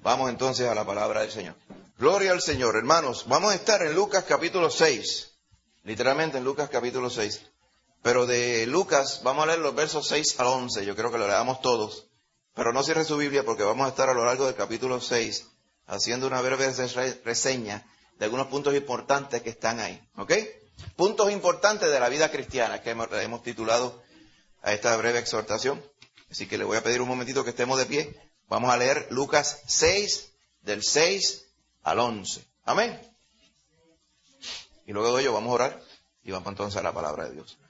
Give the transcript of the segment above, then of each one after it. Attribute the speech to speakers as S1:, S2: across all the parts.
S1: Vamos entonces a la palabra del Señor. Gloria al Señor, hermanos. Vamos a estar en Lucas capítulo 6. Literalmente en Lucas capítulo 6. Pero de Lucas vamos a leer los versos 6 al 11. Yo creo que lo leamos todos. Pero no cierre su Biblia porque vamos a estar a lo largo del capítulo 6 haciendo una breve reseña de algunos puntos importantes que están ahí. ¿Ok? Puntos importantes de la vida cristiana que hemos titulado a esta breve exhortación. Así que le voy a pedir un momentito que estemos de pie. Vamos a leer Lucas 6, del 6 al 11. Amén. Y luego de ello vamos a orar y vamos entonces a la palabra de Dios.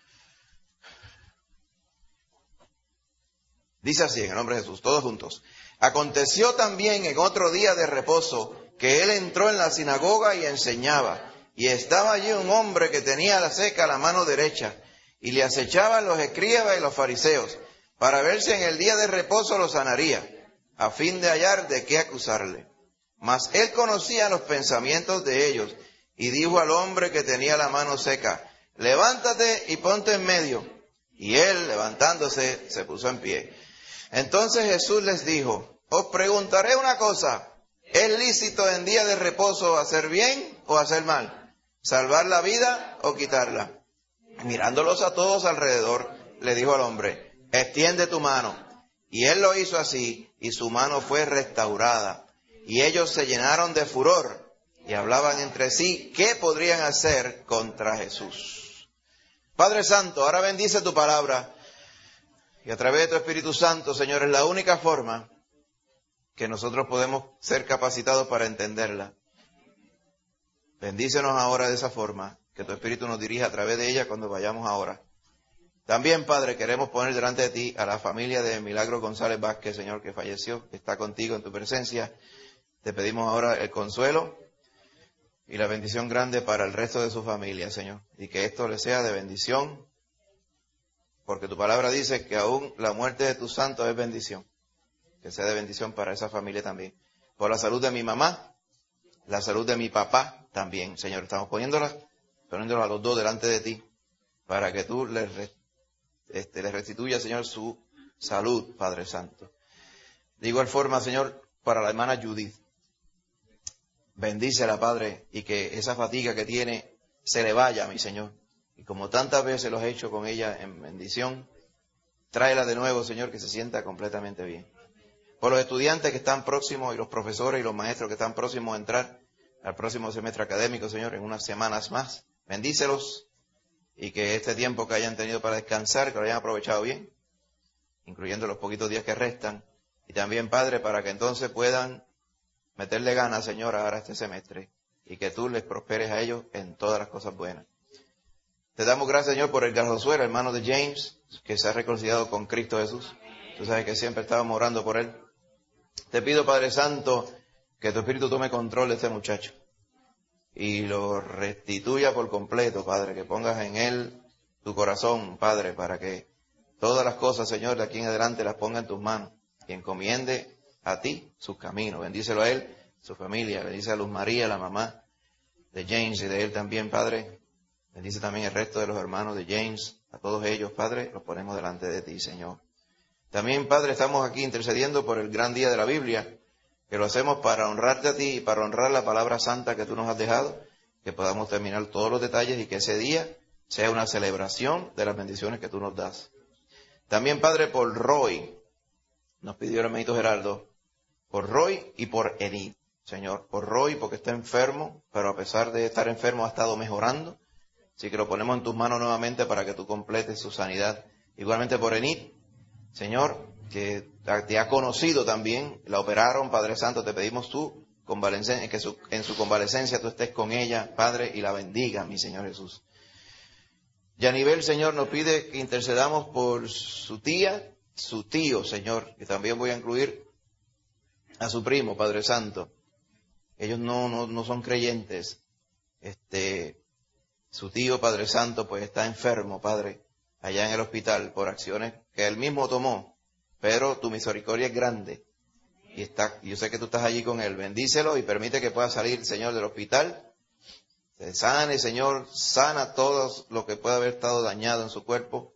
S1: Dice así, en el nombre de Jesús, todos juntos. Aconteció también en otro día de reposo que él entró en la sinagoga y enseñaba. Y estaba allí un hombre que tenía la seca a la mano derecha. Y le acechaban los escribas y los fariseos, para ver si en el día de reposo lo sanaría, a fin de hallar de qué acusarle. Mas él conocía los pensamientos de ellos, y dijo al hombre que tenía la mano seca, levántate y ponte en medio. Y él, levantándose, se puso en pie. Entonces Jesús les dijo, os preguntaré una cosa, ¿es lícito en día de reposo hacer bien o hacer mal? ¿Salvar la vida o quitarla? Mirándolos a todos alrededor, le dijo al hombre, extiende tu mano. Y él lo hizo así, y su mano fue restaurada. Y ellos se llenaron de furor, y hablaban entre sí, ¿qué podrían hacer contra Jesús? Padre Santo, ahora bendice tu palabra, y a través de tu Espíritu Santo, Señor, es la única forma que nosotros podemos ser capacitados para entenderla. Bendícenos ahora de esa forma, que tu Espíritu nos dirija a través de ella cuando vayamos ahora. También, Padre, queremos poner delante de ti a la familia de Milagro González Vázquez, Señor, que falleció, que está contigo en tu presencia. Te pedimos ahora el consuelo y la bendición grande para el resto de su familia, Señor. Y que esto le sea de bendición, porque tu palabra dice que aún la muerte de tus santos es bendición. Que sea de bendición para esa familia también. Por la salud de mi mamá, la salud de mi papá también, Señor. Estamos poniéndolas a los dos delante de ti, para que tú les restituya, Señor, su salud, Padre Santo. De igual forma, Señor, para la hermana Judith, bendícela, Padre, y que esa fatiga que tiene se le vaya, mi Señor. Y como tantas veces lo has hecho con ella en bendición, tráela de nuevo, Señor, que se sienta completamente bien. Por los estudiantes que están próximos y los profesores y los maestros que están próximos a entrar al próximo semestre académico, Señor, en unas semanas más, bendícelos. Y que este tiempo que hayan tenido para descansar, que lo hayan aprovechado bien, incluyendo los poquitos días que restan. Y también, Padre, para que entonces puedan meterle ganas, Señor, ahora este semestre. Y que tú les prosperes a ellos en todas las cosas buenas. Te damos gracias, Señor, por el Josué, el hermano de James, que se ha reconciliado con Cristo Jesús. Tú sabes que siempre estábamos orando por él. Te pido, Padre Santo, que tu Espíritu tome control de este muchacho. Y lo restituya por completo, Padre, que pongas en él tu corazón, Padre, para que todas las cosas, Señor, de aquí en adelante las ponga en tus manos y encomiende a ti sus caminos. Bendícelo a él, su familia, bendice a Luz María, la mamá de James y de él también, Padre. Bendice también el resto de los hermanos de James, a todos ellos, Padre, los ponemos delante de ti, Señor. También, Padre, estamos aquí intercediendo por el gran día de la Biblia, que lo hacemos para honrarte a ti y para honrar la palabra santa que tú nos has dejado, que podamos terminar todos los detalles y que ese día sea una celebración de las bendiciones que tú nos das. También, Padre, por Roy, nos pidió el hermanito Gerardo, por Roy y por Enid, Señor. Por Roy porque está enfermo, pero a pesar de estar enfermo ha estado mejorando, así que lo ponemos en tus manos nuevamente para que tú completes su sanidad. Igualmente por Enid, Señor, que te ha conocido también, la operaron, Padre Santo, te pedimos tú, que en su convalecencia tú estés con ella, Padre, y la bendiga, mi Señor Jesús. Yanivel, Señor, nos pide que intercedamos por su tía, su tío, Señor, que también voy a incluir a su primo, Padre Santo. Ellos no son creyentes. Su tío, Padre Santo, pues está enfermo, Padre, allá en el hospital por acciones que él mismo tomó. Pero tu misericordia es grande. Yo sé que tú estás allí con él. Bendícelo y permite que pueda salir, Señor, del hospital. Se sane, Señor, sana todo lo que pueda haber estado dañado en su cuerpo.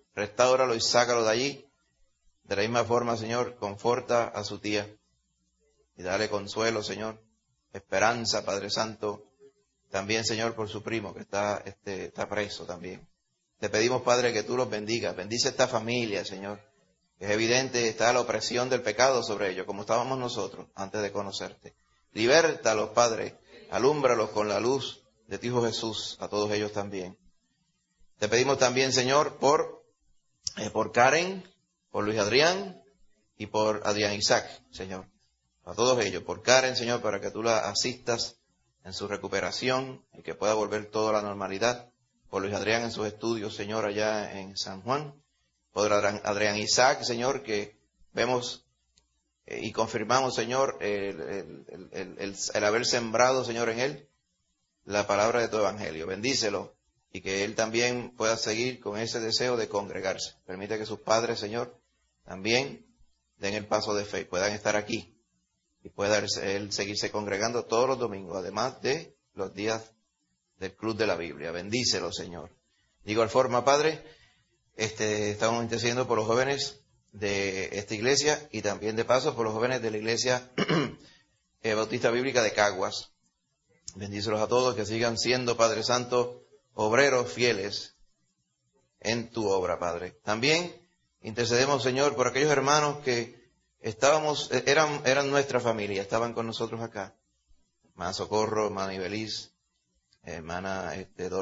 S1: Restáuralo y sácalo de allí. De la misma forma, Señor, conforta a su tía. y dale consuelo, Señor, esperanza, Padre Santo, también, Señor, por su primo que está preso también. Te pedimos, Padre, que tú los bendigas. Bendice esta familia, Señor. Es evidente, está la opresión del pecado sobre ellos, como estábamos nosotros antes de conocerte. Libértalos, Padre, alúmbralos con la luz de tu Hijo Jesús, a todos ellos también. Te pedimos también, Señor, por Karen, por Luis Adrián y por Adrián Isaac, Señor. A todos ellos, por Karen, Señor, para que tú la asistas en su recuperación y que pueda volver todo a la normalidad. Por Luis Adrián en sus estudios, Señor, allá en San Juan. Por Adrián Isaac, Señor, que vemos y confirmamos, Señor, el haber sembrado, Señor, en él la palabra de tu evangelio. Bendícelo y que él también pueda seguir con ese deseo de congregarse. Permite que sus padres, Señor, también den el paso de fe, puedan estar aquí y pueda él seguirse congregando todos los domingos, además de los días del Club de la Biblia. Bendícelo, Señor. De igual forma, Padre, estamos intercediendo por los jóvenes de esta iglesia y también de paso por los jóvenes de la iglesia Bautista Bíblica de Caguas. Bendícelos a todos, que sigan siendo, Padre Santo, obreros fieles en tu obra, Padre. También intercedemos, Señor, por aquellos hermanos que eran nuestra familia, estaban con nosotros acá. Hermana Socorro, hermana Ibeliz, hermana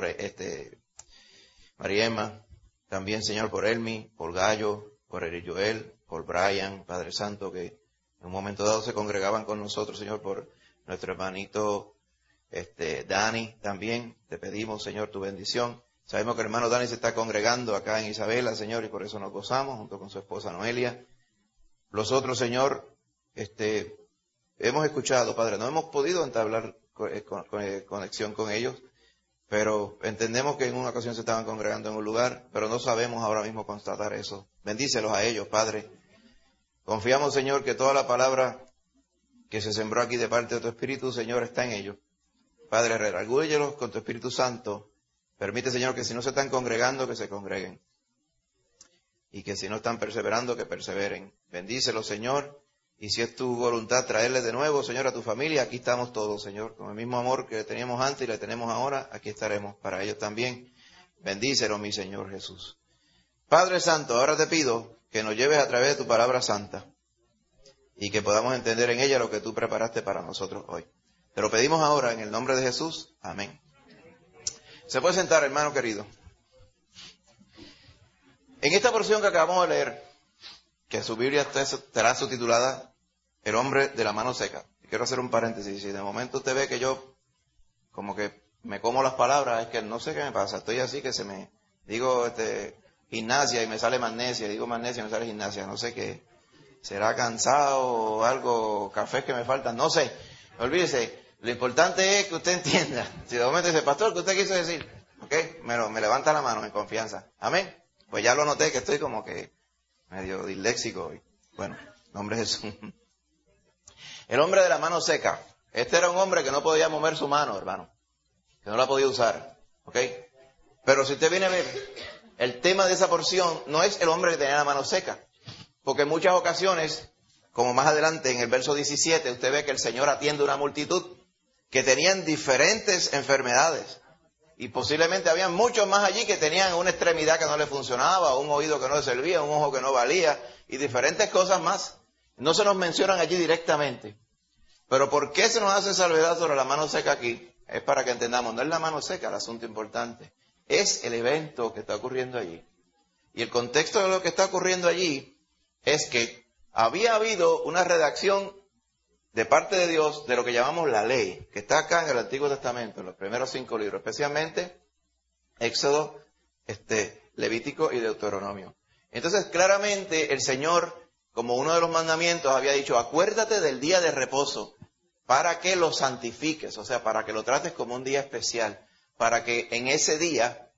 S1: María Emma, también, Señor, por Elmi, por Gallo, por Eric Joel, por Brian, Padre Santo, que en un momento dado se congregaban con nosotros, Señor, por nuestro hermanito Dani también. Te pedimos, Señor, tu bendición. Sabemos que el hermano Dani se está congregando acá en Isabela, Señor, y por eso nos gozamos, junto con su esposa Noelia. Los otros, Señor, hemos escuchado, Padre, no hemos podido entablar conexión con ellos, pero entendemos que en una ocasión se estaban congregando en un lugar, pero no sabemos ahora mismo constatar eso. Bendícelos a ellos, Padre. Confiamos, Señor, que toda la palabra que se sembró aquí de parte de tu Espíritu, Señor, está en ellos. Padre, redargúyelos con tu Espíritu Santo. Permite, Señor, que si no se están congregando, que se congreguen. Y que si no están perseverando, que perseveren. Bendícelos, Señor. Y si es tu voluntad traerles de nuevo, Señor, a tu familia, aquí estamos todos, Señor. Con el mismo amor que le teníamos antes y le tenemos ahora, aquí estaremos para ellos también. Bendícelos, mi Señor Jesús. Padre Santo, ahora te pido que nos lleves a través de tu palabra santa y que podamos entender en ella lo que tú preparaste para nosotros hoy. Te lo pedimos ahora en el nombre de Jesús. Amén. Se puede sentar, hermano querido. En esta porción que acabamos de leer, que su Biblia estará subtitulada El hombre de la mano seca. Quiero hacer un paréntesis. Si de momento usted ve que yo como que me como las palabras, es que no sé qué me pasa. Estoy así que digo gimnasia y me sale magnesia, digo magnesia y me sale gimnasia. No sé qué. ¿Será cansado o algo, cafés que me faltan? No sé. Olvídese. Lo importante es que usted entienda. Si de momento dice, pastor, ¿qué usted quiso decir? ¿Ok? Me levanta la mano en confianza. Amén. Pues ya lo noté que estoy como que medio disléxico. Bueno, nombre de Jesús. El hombre de la mano seca. Este era un hombre que no podía mover su mano, hermano. Que no la podía usar. ¿Ok? Pero si usted viene a ver, el tema de esa porción no es el hombre que tenía la mano seca. Porque en muchas ocasiones, como más adelante en el verso 17, usted ve que el Señor atiende una multitud que tenían diferentes enfermedades. Y posiblemente habían muchos más allí que tenían una extremidad que no le funcionaba, un oído que no le servía, un ojo que no valía, y diferentes cosas más. No se nos mencionan allí directamente. Pero ¿por qué se nos hace salvedad sobre la mano seca aquí? Es para que entendamos, no es la mano seca el asunto importante, es el evento que está ocurriendo allí. Y el contexto de lo que está ocurriendo allí es que había habido una redacción de parte de Dios de lo que llamamos la ley, que está acá en el Antiguo Testamento, en los primeros 5 libros, especialmente Éxodo, Levítico y Deuteronomio. Entonces, claramente el Señor, como uno de los mandamientos, había dicho, acuérdate del día de reposo, para que lo santifiques, o sea, para que lo trates como un día especial, para que en ese día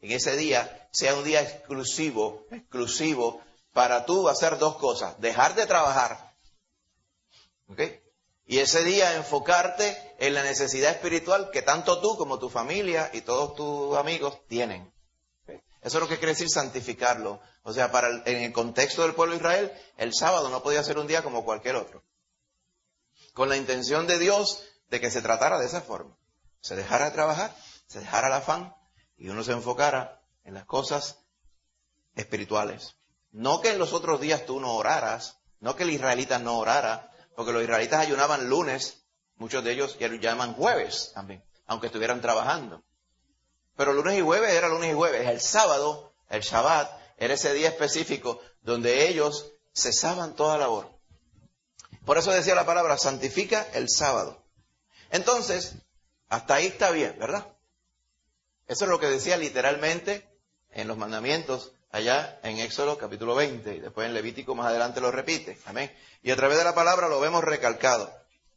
S1: sea un día exclusivo para tú hacer 2 cosas, dejar de trabajar, ¿ok? Y ese día enfocarte en la necesidad espiritual que tanto tú como tu familia y todos tus amigos tienen. ¿Okay? Eso es lo que quiere decir santificarlo. O sea, en el contexto del pueblo de Israel, el sábado no podía ser un día como cualquier otro. con la intención de Dios de que se tratara de esa forma. Se dejara de trabajar, se dejara el afán y uno se enfocara en las cosas espirituales. No que en los otros días tú no oraras, no que el israelita no orara, porque los israelitas ayunaban lunes, muchos de ellos ya lo llaman jueves también, aunque estuvieran trabajando. Pero lunes y jueves era lunes y jueves. El sábado, el Shabbat, era ese día específico donde ellos cesaban toda labor. Por eso decía la palabra, santifica el sábado. Entonces, hasta ahí está bien, ¿verdad? Eso es lo que decía literalmente en los mandamientos allá en Éxodo capítulo 20. Y después en Levítico más adelante lo repite. Amén. Y a través de la palabra lo vemos recalcado.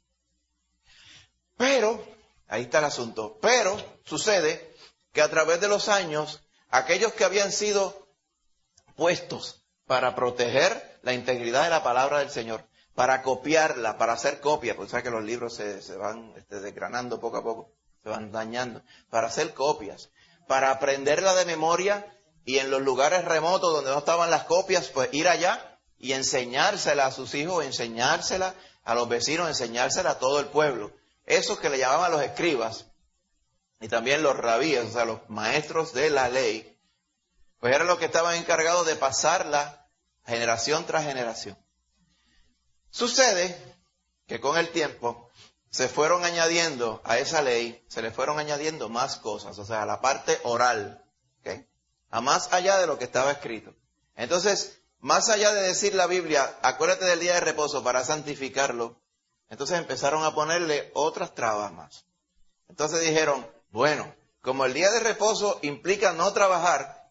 S1: Pero, ahí está el asunto. Pero sucede que a través de los años, aquellos que habían sido puestos para proteger la integridad de la palabra del Señor, para copiarla, para hacer copias, porque sabes que los libros se van desgranando poco a poco, se van dañando, para hacer copias, para aprenderla de memoria y en los lugares remotos donde no estaban las copias, pues ir allá y enseñársela a sus hijos, enseñársela a los vecinos, enseñársela a todo el pueblo. Esos que le llamaban los escribas y también los rabíes, o sea, los maestros de la ley, pues eran los que estaban encargados de pasarla generación tras generación. Sucede que con el tiempo se fueron añadiendo a esa ley, se le fueron añadiendo más cosas, o sea, a la parte oral, ¿okay? A más allá de lo que estaba escrito. Entonces, más allá de decir la Biblia, acuérdate del día de reposo para santificarlo, entonces empezaron a ponerle otras trabas más. Entonces dijeron, bueno, como el día de reposo implica no trabajar,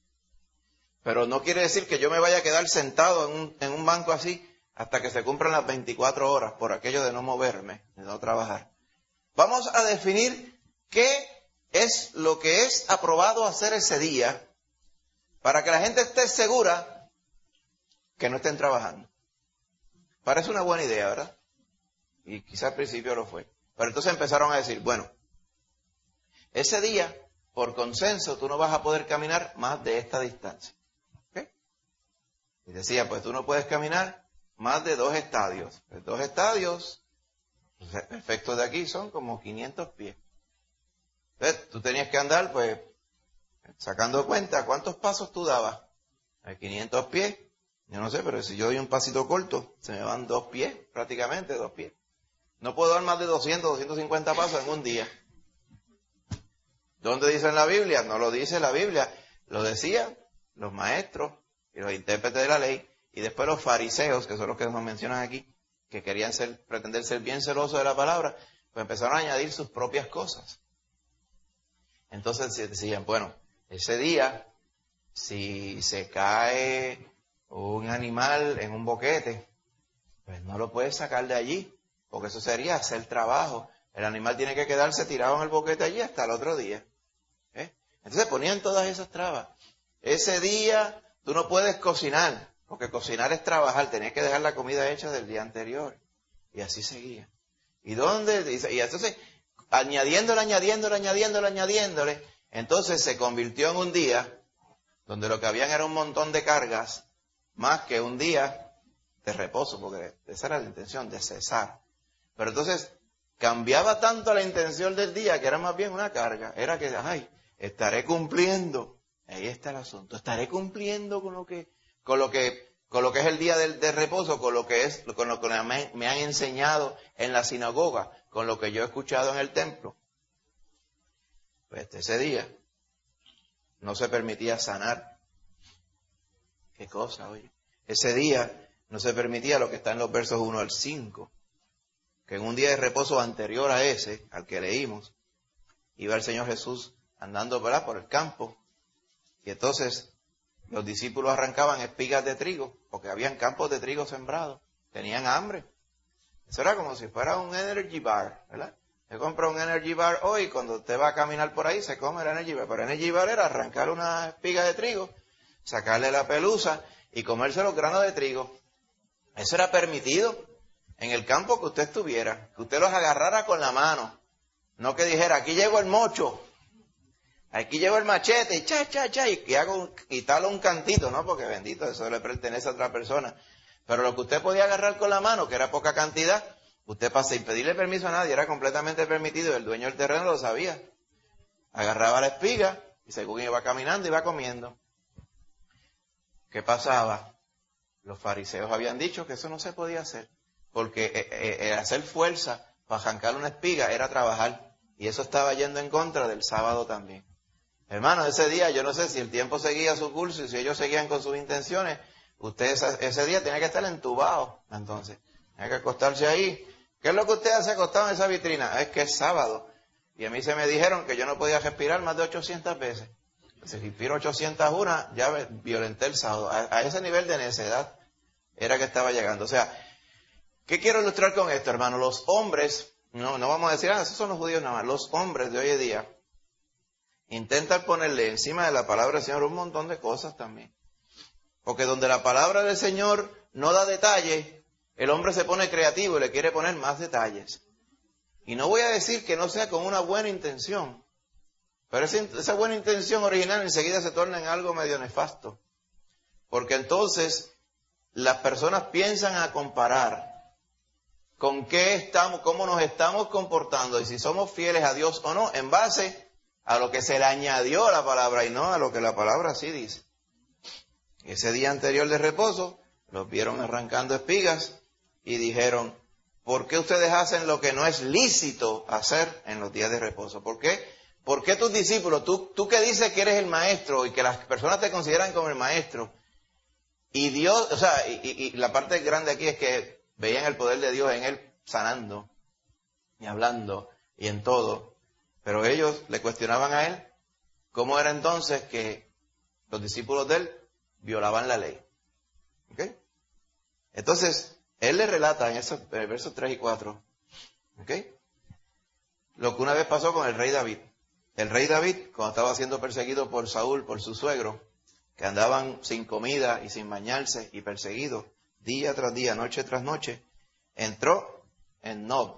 S1: pero no quiere decir que yo me vaya a quedar sentado en un banco así hasta que se cumplan las 24 horas por aquello de no moverme, de no trabajar. Vamos a definir qué es lo que es aprobado hacer ese día para que la gente esté segura que no estén trabajando. Parece una buena idea, ¿verdad? Y quizás al principio lo fue. Pero entonces empezaron a decir, bueno, ese día, por consenso, tú no vas a poder caminar más de esta distancia. ¿Okay? Y decía, pues tú no puedes caminar más de 2 estadios. Pues 2 estadios, efectos de aquí, son como 500 pies. Entonces, tú tenías que andar, pues, sacando cuenta, ¿cuántos pasos tú dabas? 500 pies. Yo no sé, pero si yo doy un pasito corto, se me van 2 pies, prácticamente 2 pies. No puedo dar más de 200, 250 pasos en un día. ¿Dónde dice en la Biblia? No lo dice la Biblia. Lo decían los maestros y los intérpretes de la ley. Y después los fariseos, que son los que nos mencionan aquí, que querían pretender ser bien celosos de la palabra, pues empezaron a añadir sus propias cosas. Entonces decían, bueno, ese día, si se cae un animal en un boquete, pues no lo puedes sacar de allí, porque eso sería hacer trabajo. El animal tiene que quedarse tirado en el boquete allí hasta el otro día. Entonces ponían todas esas trabas. Ese día tú no puedes cocinar, porque cocinar es trabajar, tenías que dejar la comida hecha del día anterior. Y así seguía. ¿Y dónde? Y entonces, añadiéndole, entonces se convirtió en un día donde lo que habían era un montón de cargas, más que un día de reposo, porque esa era la intención, de cesar. Pero entonces, cambiaba tanto la intención del día que era más bien una carga. Era que, estaré cumpliendo. Ahí está el asunto. Estaré cumpliendo con lo que es el día de reposo, con lo que me han enseñado en la sinagoga, con lo que yo he escuchado en el templo. Pues ese día no se permitía sanar. Qué cosa, oye. Ese día no se permitía lo que está en los versos 1 al 5. Que en un día de reposo anterior a ese, al que leímos, iba el Señor Jesús andando, ¿verdad?, por el campo. Y entonces los discípulos arrancaban espigas de trigo, porque habían campos de trigo sembrados. Tenían hambre. Eso era como si fuera un energy bar, ¿verdad? Se compra un energy bar hoy, cuando usted va a caminar por ahí, se come el energy bar. Pero el energy bar era arrancar una espiga de trigo, sacarle la pelusa y comerse los granos de trigo. Eso era permitido en el campo que usted estuviera, que usted los agarrara con la mano. No que dijera, aquí llegó el mocho, aquí llegó el machete, y talo un cantito, ¿no? Porque bendito, eso le pertenece a otra persona. Pero lo que usted podía agarrar con la mano, que era poca cantidad, Usted pasa sin pedirle permiso a nadie, era completamente permitido, el dueño del terreno lo sabía. Agarraba la espiga y según iba caminando, iba comiendo. ¿Qué pasaba? Los fariseos habían dicho que eso no se podía hacer, porque hacer fuerza para arrancar una espiga era trabajar, y eso estaba yendo en contra del sábado también. Hermano, ese día, yo no sé si el tiempo seguía su curso y si ellos seguían con sus intenciones, usted ese día tenía que estar entubado, entonces, tenía que acostarse ahí. ¿Qué es lo que usted hace acostado en esa vitrina? Es que es sábado, y a mí se me dijeron que yo no podía respirar más de 800 veces. Si respiro 801, ya violenté el sábado. A ese nivel de necedad era que estaba llegando. O sea, ¿qué quiero ilustrar con esto, hermano? Los hombres, no vamos a decir, esos son los judíos nada más. Los hombres de hoy en día intentan ponerle encima de la palabra del Señor un montón de cosas también. Porque donde la palabra del Señor no da detalles, el hombre se pone creativo y le quiere poner más detalles. Y no voy a decir que no sea con una buena intención, pero esa buena intención original enseguida se torna en algo medio nefasto. Porque entonces las personas piensan a comparar con qué estamos, cómo nos estamos comportando y si somos fieles a Dios o no, en base a lo que se le añadió a la palabra y no a lo que la palabra sí dice. Ese día anterior de reposo, los vieron arrancando espigas y dijeron, ¿por qué ustedes hacen lo que no es lícito hacer en los días de reposo? ¿Por qué? ¿Por qué tus discípulos, tú que dices que eres el maestro y que las personas te consideran como el maestro, y Dios, o sea, y la parte grande aquí es que veían el poder de Dios en él sanando y hablando y en todo, pero ellos le cuestionaban a él cómo era entonces que los discípulos de él violaban la ley. ¿Ok? Entonces, él le relata en el versos 3 y 4, ¿ok?, lo que una vez pasó con el rey David. El rey David, cuando estaba siendo perseguido por Saúl, por su suegro, que andaban sin comida y sin bañarse y perseguidos día tras día, noche tras noche, entró en Nob,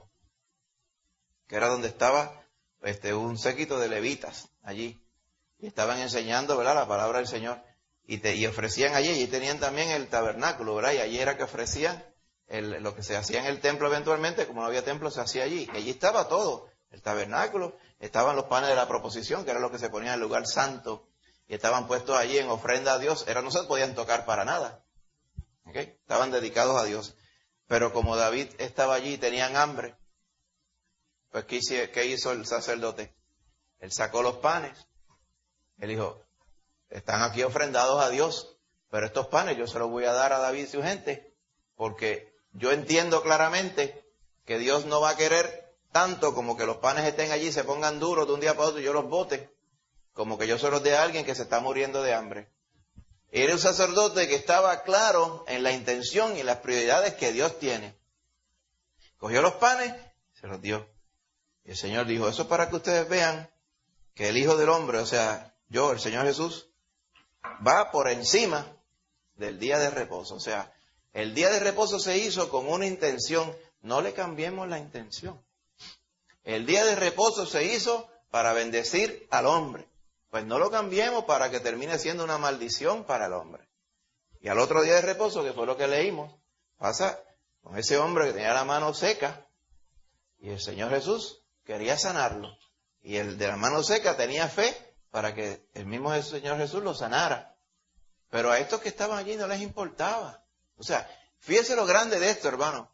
S1: que era donde estaba un séquito de levitas allí, y estaban enseñando, ¿verdad?, la palabra del Señor, y ofrecían allí, y tenían también el tabernáculo, ¿verdad?, y allí era que ofrecían lo que se hacía en el templo eventualmente, como no había templo, se hacía allí, y allí estaba todo, el tabernáculo, estaban los panes de la proposición, que era lo que se ponía en el lugar santo, y estaban puestos allí en ofrenda a Dios, no se podían tocar para nada, ¿ok?, estaban dedicados a Dios. Pero como David estaba allí y tenían hambre, pues ¿qué hizo el sacerdote? Él sacó los panes, él dijo, están aquí ofrendados a Dios, pero estos panes yo se los voy a dar a David y su gente, porque yo entiendo claramente que Dios no va a querer tanto como que los panes estén allí, se pongan duros de un día para otro y yo los bote, como que yo se los dé a alguien que se está muriendo de hambre. Era un sacerdote que estaba claro en la intención y las prioridades que Dios tiene. Cogió los panes, se los dio. Y el Señor dijo, eso es para que ustedes vean que el Hijo del Hombre, o sea, yo, el Señor Jesús, va por encima del día de reposo. O sea, el día de reposo se hizo con una intención, no le cambiemos la intención. El día de reposo se hizo para bendecir al hombre. Pues no lo cambiemos para que termine siendo una maldición para el hombre. Y al otro día de reposo, que fue lo que leímos, pasa con ese hombre que tenía la mano seca y el Señor Jesús quería sanarlo. Y el de la mano seca tenía fe para que el mismo Señor Jesús lo sanara. Pero a estos que estaban allí no les importaba. O sea, fíjese lo grande de esto, hermano.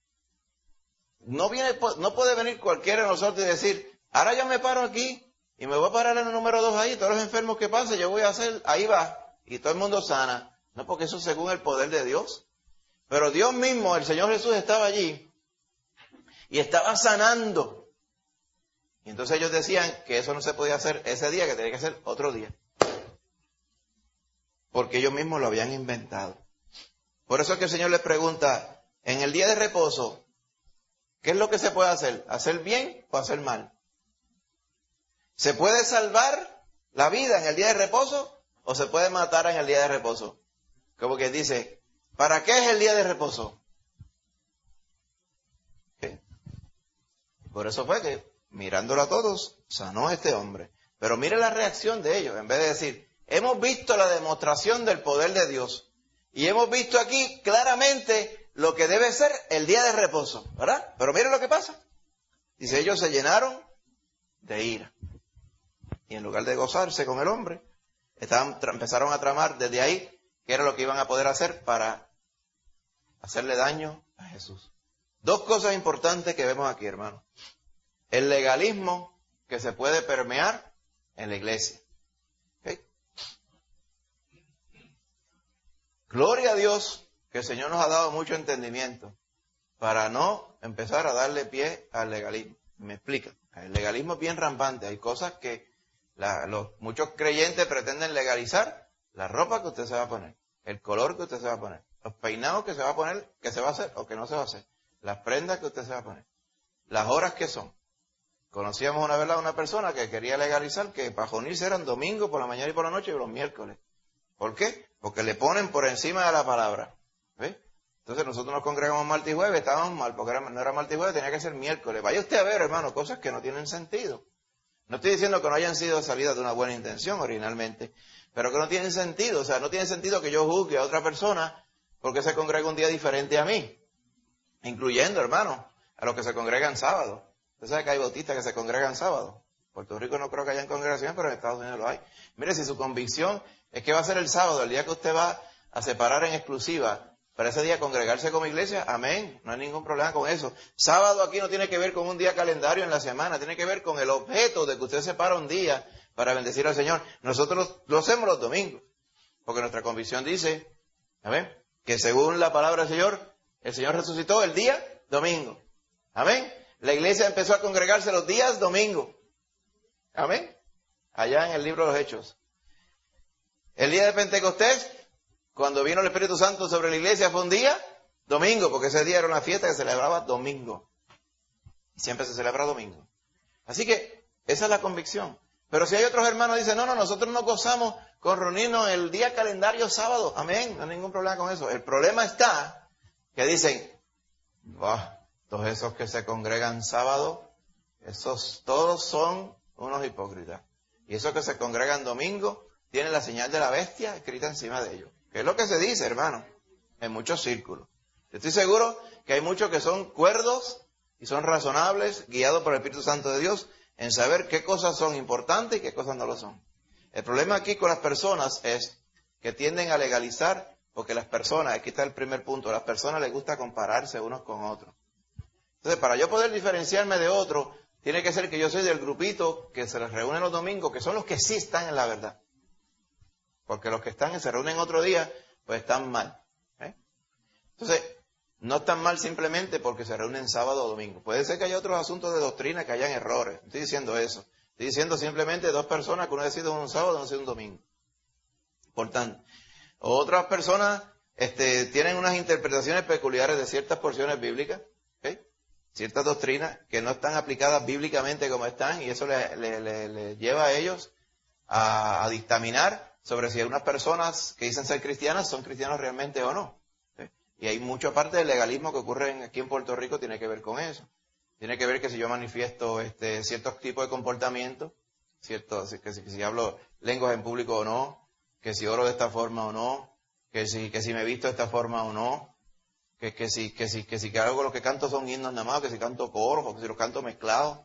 S1: No puede venir cualquiera de nosotros y decir, ahora yo me paro aquí y me voy a parar en el número 2 ahí, todos los enfermos que pasen, yo voy a hacer, ahí va, y todo el mundo sana. No, porque eso es según el poder de Dios. Pero Dios mismo, el Señor Jesús, estaba allí y estaba sanando. Y entonces ellos decían que eso no se podía hacer ese día, que tenía que ser otro día. Porque ellos mismos lo habían inventado. Por eso es que el Señor les pregunta, en el día de reposo, ¿qué es lo que se puede hacer? ¿Hacer bien o hacer mal? ¿Se puede salvar la vida en el día de reposo o se puede matar en el día de reposo? Como que dice, ¿para qué es el día de reposo? ¿Sí? Por eso fue que, mirándolo a todos, sanó a este hombre. Pero mire la reacción de ellos, en vez de decir, hemos visto la demostración del poder de Dios y hemos visto aquí claramente lo que debe ser el día de reposo, ¿verdad? Pero miren lo que pasa. Dice, ellos se llenaron de ira. Y en lugar de gozarse con el hombre, empezaron a tramar desde ahí qué era lo que iban a poder hacer para hacerle daño a Jesús. Dos cosas importantes que vemos aquí, hermano. El legalismo que se puede permear en la iglesia. ¿Okay? Gloria a Dios que el Señor nos ha dado mucho entendimiento para no empezar a darle pie al legalismo. Me explica. El legalismo es bien rampante. Hay cosas que muchos creyentes pretenden legalizar. La ropa que usted se va a poner, el color que usted se va a poner, los peinados que se va a poner, que se va a hacer o que no se va a hacer, las prendas que usted se va a poner, las horas que son. Conocíamos una vez a una persona que quería legalizar que para unirse eran domingo por la mañana y por la noche y los miércoles. ¿Por qué? Porque le ponen por encima de la palabra. ¿Ve? Entonces nosotros nos congregamos martes y jueves, estábamos mal, porque no era martes y jueves, tenía que ser miércoles. Vaya usted a ver, hermano, cosas que no tienen sentido. No estoy diciendo que no hayan sido salidas de una buena intención originalmente, pero que no tienen sentido. O sea, no tiene sentido que yo juzgue a otra persona porque se congrega un día diferente a mí. Incluyendo, hermano, a los que se congregan sábado. Usted sabe que hay bautistas que se congregan sábado. En Puerto Rico no creo que hayan congregaciones, pero en Estados Unidos lo hay. Mire, si su convicción es que va a ser el sábado, el día que usted va a separar en exclusiva, para ese día congregarse como iglesia, amén, no hay ningún problema con eso. Sábado aquí no tiene que ver con un día calendario en la semana, tiene que ver con el objeto de que usted separa un día para bendecir al Señor. Nosotros lo hacemos los domingos, porque nuestra convicción dice, amén, que según la palabra del Señor, el Señor resucitó el día domingo. Amén. La iglesia empezó a congregarse los días domingo. Amén. Allá en el libro de los Hechos. El día de Pentecostés, cuando vino el Espíritu Santo sobre la iglesia, fue un día domingo, porque ese día era una fiesta que se celebraba domingo. Y siempre se celebra domingo. Así que esa es la convicción. Pero si hay otros hermanos que dicen, no, nosotros no gozamos con reunirnos el día calendario sábado. Amén, no hay ningún problema con eso. El problema está que dicen, todos esos que se congregan sábado, esos todos son unos hipócritas. Y esos que se congregan domingo, tienen la señal de la bestia escrita encima de ellos. ¿Qué es lo que se dice, hermano? En muchos círculos. Yo estoy seguro que hay muchos que son cuerdos y son razonables, guiados por el Espíritu Santo de Dios, en saber qué cosas son importantes y qué cosas no lo son. El problema aquí con las personas es que tienden a legalizar, porque las personas, aquí está el primer punto, a las personas les gusta compararse unos con otros. Entonces, para yo poder diferenciarme de otro, tiene que ser que yo soy del grupito que se les reúne los domingos, que son los que sí están en la verdad. Porque los que se reúnen otro día, pues están mal. Entonces, no están mal simplemente porque se reúnen sábado o domingo. Puede ser que haya otros asuntos de doctrina, que hayan errores. No estoy diciendo eso. Estoy diciendo simplemente dos personas que uno decide un sábado y uno decide un domingo. Por tanto, otras personas tienen unas interpretaciones peculiares de ciertas porciones bíblicas, ciertas doctrinas que no están aplicadas bíblicamente como están, y eso les lleva a ellos a dictaminar sobre si unas personas que dicen ser cristianas son cristianos realmente o no. Y hay mucha parte del legalismo que ocurre aquí en Puerto Rico, tiene que ver con eso. Tiene que ver que si yo manifiesto ciertos tipos de comportamiento, que si hablo lenguas en público o no, que si oro de esta forma o no, que si me visto de esta forma o no, que si algo lo que canto son himnos nada más, que si canto coros, o que si los canto mezclados,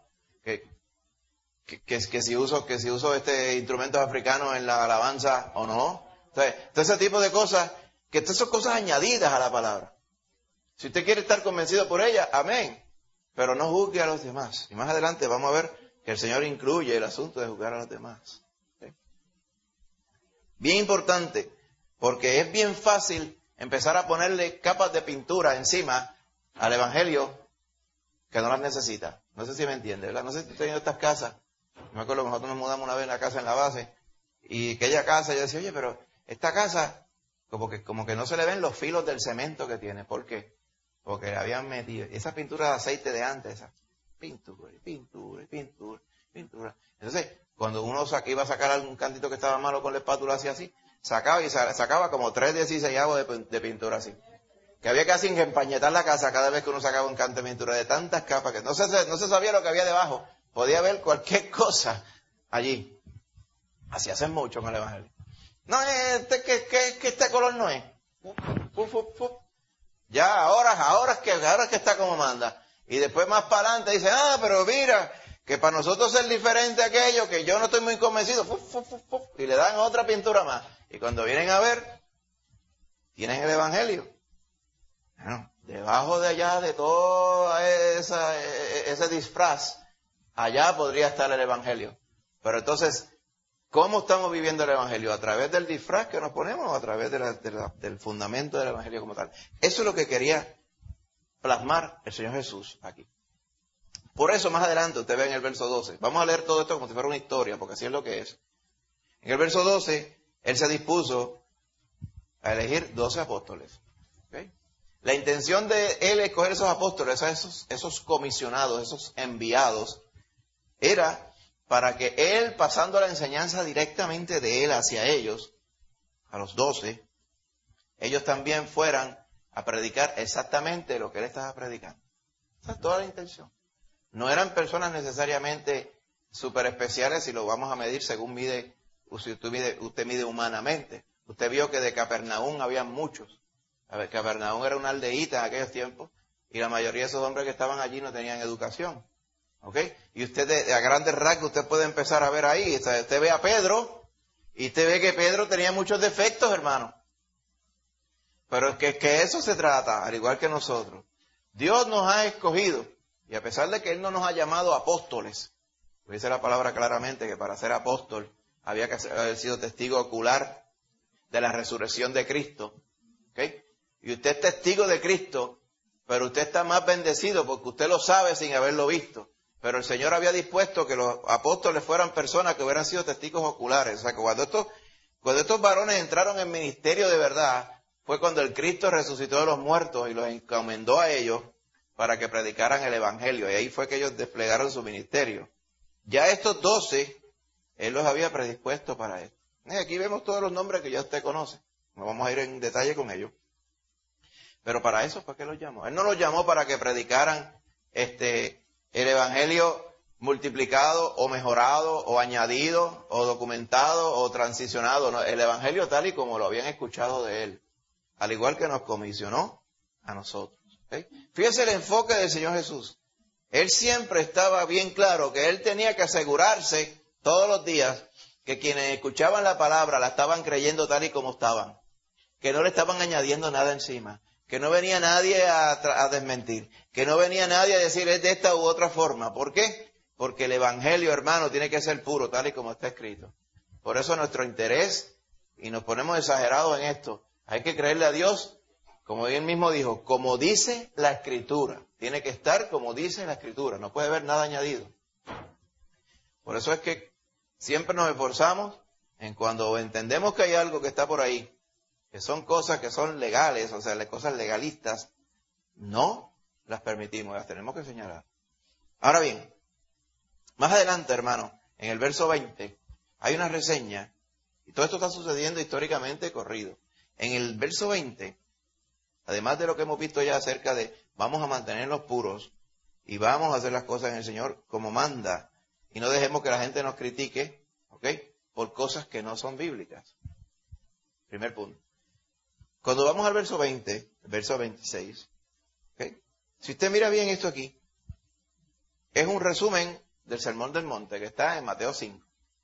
S1: que si uso instrumentos africanos en la alabanza o no. Entonces, todo ese tipo de cosas, que estas son cosas añadidas a la palabra. Si usted quiere estar convencido por ella, amén. Pero no juzgue a los demás. Y más adelante vamos a ver que el Señor incluye el asunto de juzgar a los demás. ¿Sí? Bien importante, porque es bien fácil empezar a ponerle capas de pintura encima al Evangelio que no las necesita. No sé si me entiende, ¿verdad? No sé si usted ha tenido estas casas. Me acuerdo que nosotros nos mudamos una vez en la casa en la base, y aquella casa, yo decía, oye, pero esta casa, como que no se le ven los filos del cemento que tiene. ¿Por qué? Porque habían metido esa pintura de aceite de antes, esa pintura. Entonces, cuando uno iba a sacar algún cantito que estaba malo con la espátula así, sacaba como 3/16 de pintura así. Que había casi que empañetar la casa cada vez que uno sacaba un canto de pintura, de tantas capas que no se sabía lo que había debajo. Podía ver cualquier cosa allí. Así hacen mucho con el Evangelio. No, que este color no es. Ya ahora es que está como manda. Y después más para adelante dice, pero mira, que para nosotros es diferente aquello, que yo no estoy muy convencido. Y le dan otra pintura más. Y cuando vienen a ver, tienen el Evangelio. Bueno, debajo de allá de todo ese disfraz, allá podría estar el Evangelio. Pero entonces, ¿cómo estamos viviendo el Evangelio? ¿A través del disfraz que nos ponemos o a través del fundamento del Evangelio como tal? Eso es lo que quería plasmar el Señor Jesús aquí. Por eso más adelante usted ve en el verso 12. Vamos a leer todo esto como si fuera una historia, porque así es lo que es. En el verso 12, Él se dispuso a elegir 12 apóstoles. ¿Okay? La intención de Él escoger esos apóstoles, esos comisionados, esos enviados, era para que Él, pasando la enseñanza directamente de Él hacia ellos, a los 12, ellos también fueran a predicar exactamente lo que Él estaba predicando. Esa es toda la intención. No eran personas necesariamente súper especiales si lo vamos a medir según usted mide humanamente. Usted vio que de Capernaum había muchos. A ver, Capernaum era una aldeíta en aquellos tiempos y la mayoría de esos hombres que estaban allí no tenían educación. ¿Ok? Y usted a grandes rasgos usted puede empezar a ver ahí. Usted ve a Pedro y usted ve que Pedro tenía muchos defectos, hermano. Pero es que eso se trata, al igual que nosotros. Dios nos ha escogido, y a pesar de que Él no nos ha llamado apóstoles, dice la palabra claramente que para ser apóstol había que haber sido testigo ocular de la resurrección de Cristo. ¿Okay? Y usted es testigo de Cristo, pero usted está más bendecido porque usted lo sabe sin haberlo visto. Pero el Señor había dispuesto que los apóstoles fueran personas que hubieran sido testigos oculares. O sea, que cuando estos varones entraron en ministerio de verdad, fue cuando el Cristo resucitó de los muertos y los encomendó a ellos para que predicaran el Evangelio. Y ahí fue que ellos desplegaron su ministerio. Ya estos 12, Él los había predispuesto para esto. Y aquí vemos todos los nombres que ya usted conoce. No vamos a ir en detalle con ellos. Pero para eso fue que los llamó. Él no los llamó para que predicaran el Evangelio multiplicado o mejorado o añadido o documentado o transicionado. No, el Evangelio tal y como lo habían escuchado de Él. Al igual que nos comisionó a nosotros. ¿Okay? Fíjese el enfoque del Señor Jesús. Él siempre estaba bien claro que Él tenía que asegurarse todos los días que quienes escuchaban la palabra la estaban creyendo tal y como estaban. Que no le estaban añadiendo nada encima. Que no venía nadie a desmentir. Que no venía nadie a decir es de esta u otra forma. ¿Por qué? Porque el Evangelio, hermano, tiene que ser puro tal y como está escrito. Por eso nuestro interés, y nos ponemos exagerados en esto, hay que creerle a Dios, como Él mismo dijo, como dice la Escritura. Tiene que estar como dice la Escritura. No puede haber nada añadido. Por eso es que siempre nos esforzamos en cuando entendemos que hay algo que está por ahí, que son cosas que son legales, o sea, cosas legalistas, no las permitimos, las tenemos que señalar. Ahora bien, más adelante, hermano, en el verso 20, hay una reseña, y todo esto está sucediendo históricamente corrido. En el verso 20, además de lo que hemos visto ya acerca de vamos a mantenernos puros y vamos a hacer las cosas en el Señor como manda y no dejemos que la gente nos critique, ¿ok? Por cosas que no son bíblicas. Primer punto. Cuando vamos al verso 20, verso 26, ¿ok? Si usted mira bien esto aquí, es un resumen del Sermón del Monte que está en Mateo 5.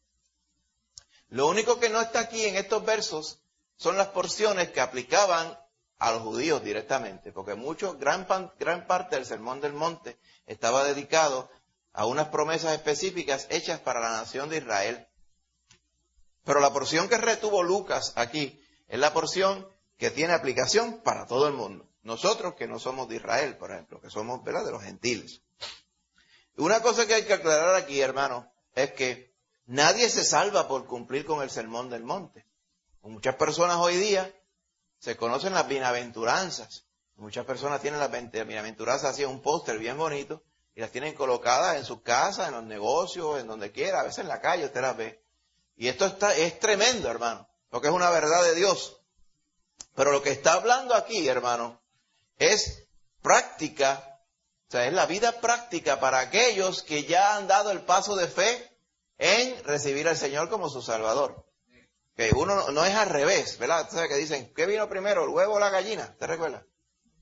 S1: Lo único que no está aquí en estos versos son las porciones que aplicaban a los judíos directamente, porque gran parte del Sermón del Monte estaba dedicado a unas promesas específicas hechas para la nación de Israel. Pero la porción que retuvo Lucas aquí es la porción que tiene aplicación para todo el mundo. Nosotros que no somos de Israel, por ejemplo, que somos, ¿verdad?, de los gentiles. Una cosa que hay que aclarar aquí, hermano, es que nadie se salva por cumplir con el Sermón del Monte. Muchas personas hoy día se conocen las bienaventuranzas. Muchas personas tienen las bienaventuranzas así en un póster bien bonito y las tienen colocadas en sus casas, en los negocios, en donde quiera, a veces en la calle usted las ve. Y esto es tremendo, hermano, porque es una verdad de Dios. Pero lo que está hablando aquí, hermano, es práctica, o sea, es la vida práctica para aquellos que ya han dado el paso de fe en recibir al Señor como su Salvador. Que uno no es al revés, ¿verdad? ¿Sabes que dicen, qué vino primero, el huevo o la gallina? ¿Te recuerdas?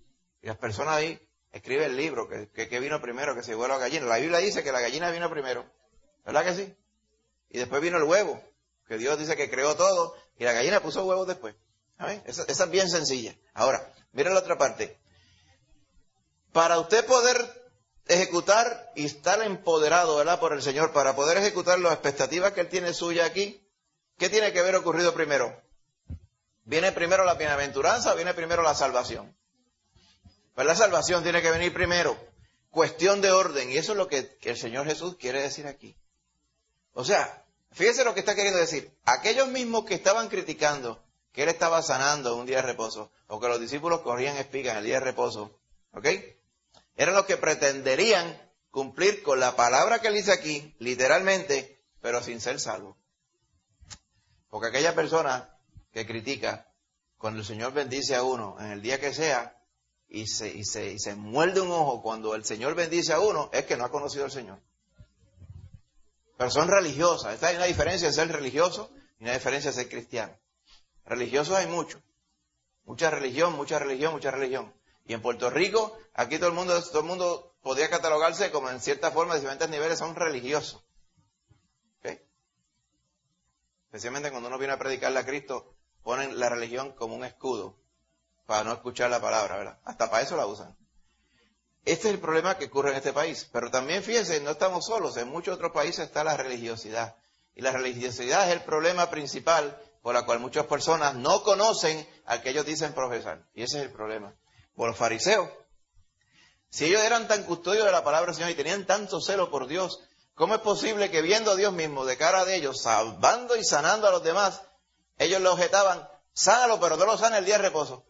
S1: Y las personas ahí escriben el libro, que vino primero, que se llevó la gallina. La Biblia dice que la gallina vino primero. ¿Verdad que sí? Y después vino el huevo, que Dios dice que creó todo, y la gallina puso huevos después. ¿Saben? Esa es bien sencilla. Ahora, miren la otra parte. Para usted poder ejecutar y estar empoderado, ¿verdad?, por el Señor, para poder ejecutar las expectativas que Él tiene suya aquí, ¿qué tiene que haber ocurrido primero? ¿Viene primero la bienaventuranza o viene primero la salvación? Pues la salvación tiene que venir primero. Cuestión de orden. Y eso es lo que el Señor Jesús quiere decir aquí. O sea, fíjese lo que está queriendo decir. Aquellos mismos que estaban criticando que Él estaba sanando un día de reposo, o que los discípulos corrían espigas en el día de reposo, ¿ok?, eran los que pretenderían cumplir con la palabra que Él dice aquí, literalmente, pero sin ser salvos. Porque aquella persona que critica, cuando el Señor bendice a uno, en el día que sea, y se muerde un ojo cuando el Señor bendice a uno, es que no ha conocido al Señor. Pero son religiosas. Hay una diferencia en ser religioso y una diferencia en ser cristiano. Religiosos hay muchos. Mucha religión. Y en Puerto Rico, aquí todo el mundo podría catalogarse como en cierta forma, de diferentes niveles, son religiosos. ¿Okay? Especialmente cuando uno viene a predicarle a Cristo, ponen la religión como un escudo para no escuchar la palabra, ¿verdad? Hasta para eso la usan. Este es el problema que ocurre en este país. Pero también, fíjense, no estamos solos. En muchos otros países está la religiosidad. Y la religiosidad es el problema principal por la cual muchas personas no conocen al que ellos dicen profesar. Y ese es el problema. Por los fariseos. Si ellos eran tan custodios de la palabra del Señor y tenían tanto celo por Dios, ¿cómo es posible que viendo a Dios mismo de cara de ellos, salvando y sanando a los demás, ellos le objetaban, sánalo, pero no lo sana el día de reposo?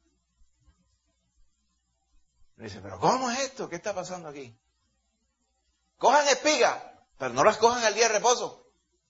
S1: Y dice, pero ¿cómo es esto? ¿Qué está pasando aquí? Cojan espigas, pero no las cojan el día de reposo.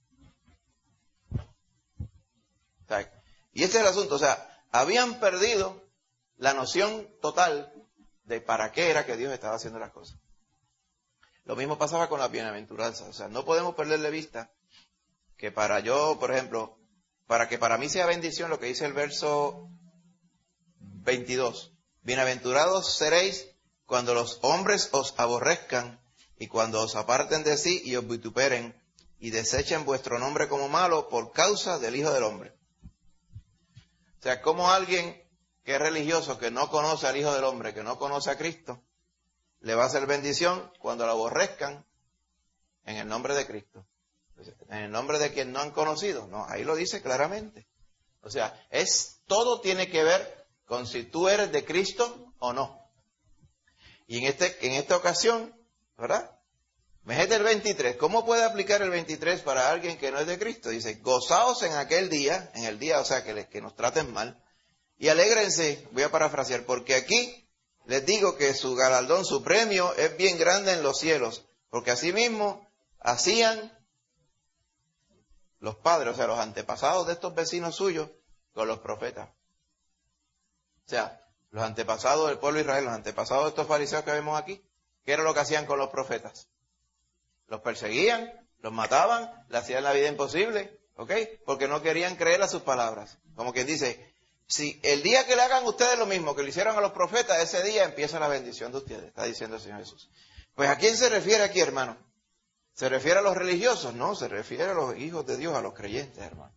S1: O sea, y ese es el asunto. O sea, habían perdido la noción total de para qué era que Dios estaba haciendo las cosas. Lo mismo pasaba con la bienaventuranza. O sea, no podemos perderle vista que para yo, por ejemplo, para que para mí sea bendición, lo que dice el verso 22. Bienaventurados seréis cuando los hombres os aborrezcan y cuando os aparten de sí y os vituperen y desechen vuestro nombre como malo por causa del Hijo del Hombre. O sea, como alguien que es religioso, que no conoce al Hijo del Hombre, que no conoce a Cristo, le va a hacer bendición cuando lo aborrezcan en el nombre de Cristo. En el nombre de quien no han conocido. No, ahí lo dice claramente. O sea, todo tiene que ver con si tú eres de Cristo o no. Y en esta ocasión, ¿verdad? Fíjate el 23. ¿Cómo puede aplicar el 23 para alguien que no es de Cristo? Dice, gozaos en aquel día, en el día, o sea, que nos traten mal, y alégrense, voy a parafrasear, porque aquí les digo que su galardón, su premio es bien grande en los cielos, porque asimismo hacían los padres, o sea, los antepasados de estos vecinos suyos, con los profetas. O sea, los antepasados del pueblo de Israel, los antepasados de estos fariseos que vemos aquí, ¿qué era lo que hacían con los profetas? Los perseguían, los mataban, le hacían la vida imposible, ¿ok? Porque no querían creer a sus palabras. Como quien dice, si el día que le hagan ustedes lo mismo que le hicieron a los profetas, ese día empieza la bendición de ustedes, está diciendo el Señor Jesús. Pues ¿a quién se refiere aquí, hermano? ¿Se refiere a los religiosos? No, se refiere a los hijos de Dios, a los creyentes, hermano.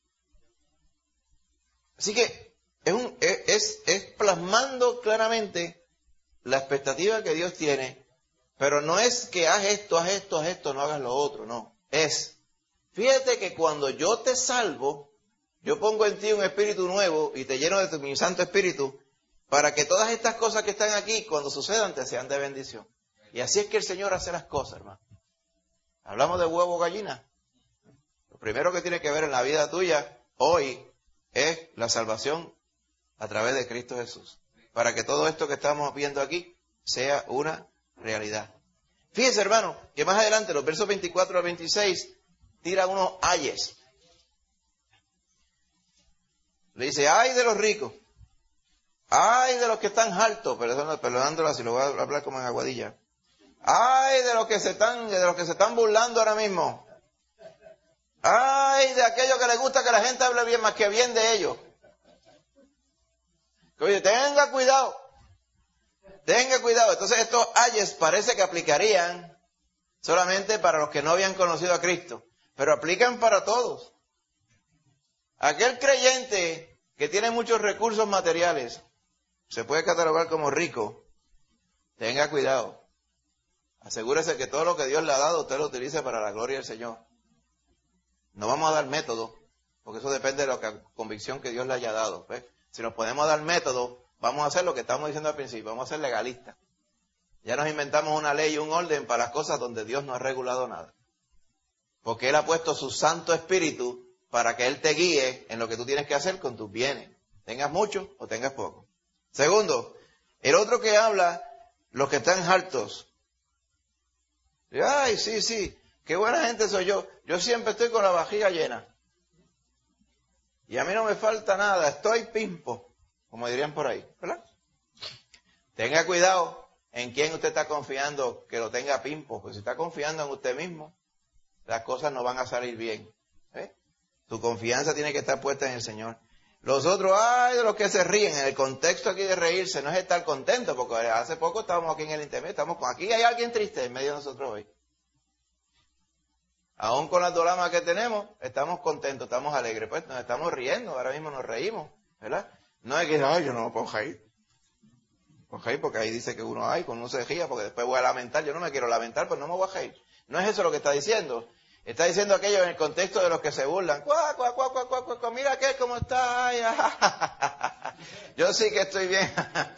S1: Así que es plasmando claramente la expectativa que Dios tiene, pero no es que haz esto, no hagas lo otro, no. Fíjate que cuando yo te salvo, yo pongo en ti un espíritu nuevo y te lleno de mi Santo Espíritu para que todas estas cosas que están aquí, cuando sucedan, te sean de bendición. Y así es que el Señor hace las cosas, hermano. Hablamos de huevo o gallina. Lo primero que tiene que ver en la vida tuya hoy es la salvación a través de Cristo Jesús. Para que todo esto que estamos viendo aquí sea una realidad. Fíjense, hermano, que más adelante, los versos 24 al 26, tira unos ayes. Le dice, ay de los ricos, ay de los que están hartos, perdonándola si lo voy a hablar como en Aguadilla. Ay de los que se están burlando ahora mismo. Ay de aquellos que les gusta que la gente hable bien, más que bien de ellos. Que oye, tenga cuidado. Tenga cuidado. Entonces estos ayes parece que aplicarían solamente para los que no habían conocido a Cristo, pero aplican para todos. Aquel creyente que tiene muchos recursos materiales, se puede catalogar como rico, tenga cuidado. Asegúrese que todo lo que Dios le ha dado, usted lo utilice para la gloria del Señor. No vamos a dar método, porque eso depende de la convicción que Dios le haya dado. ¿Ves? Si nos podemos dar método, vamos a hacer lo que estamos diciendo al principio, vamos a ser legalistas. Ya nos inventamos una ley y un orden para las cosas donde Dios no ha regulado nada. Porque Él ha puesto su Santo Espíritu para que Él te guíe en lo que tú tienes que hacer con tus bienes. Tengas mucho o tengas poco. Segundo, el otro que habla, los que están hartos. Ay, sí, qué buena gente soy yo. Yo siempre estoy con la vajiga llena. Y a mí no me falta nada, estoy pimpo, como dirían por ahí, ¿verdad? Tenga cuidado en quién usted está confiando que lo tenga pimpo, porque si está confiando en usted mismo, las cosas no van a salir bien. Tu confianza tiene que estar puesta en el Señor. Los otros, ay, de los que se ríen, en el contexto aquí de reírse no es estar contento, porque hace poco estábamos aquí en el internet, aquí hay alguien triste en medio de nosotros hoy. Aún con las dolamas que tenemos, estamos contentos, estamos alegres, pues nos estamos riendo, ahora mismo nos reímos, ¿verdad? No es que, ay, yo no me puedo reír. Porque ahí dice que uno, ay, cuando uno se ría, porque después voy a lamentar, yo no me quiero lamentar, pues no me voy a reír. No es eso lo que está diciendo. Está diciendo aquello en el contexto de los que se burlan. Cuá, mira aquel cómo está. Ay, yo sí que estoy bien.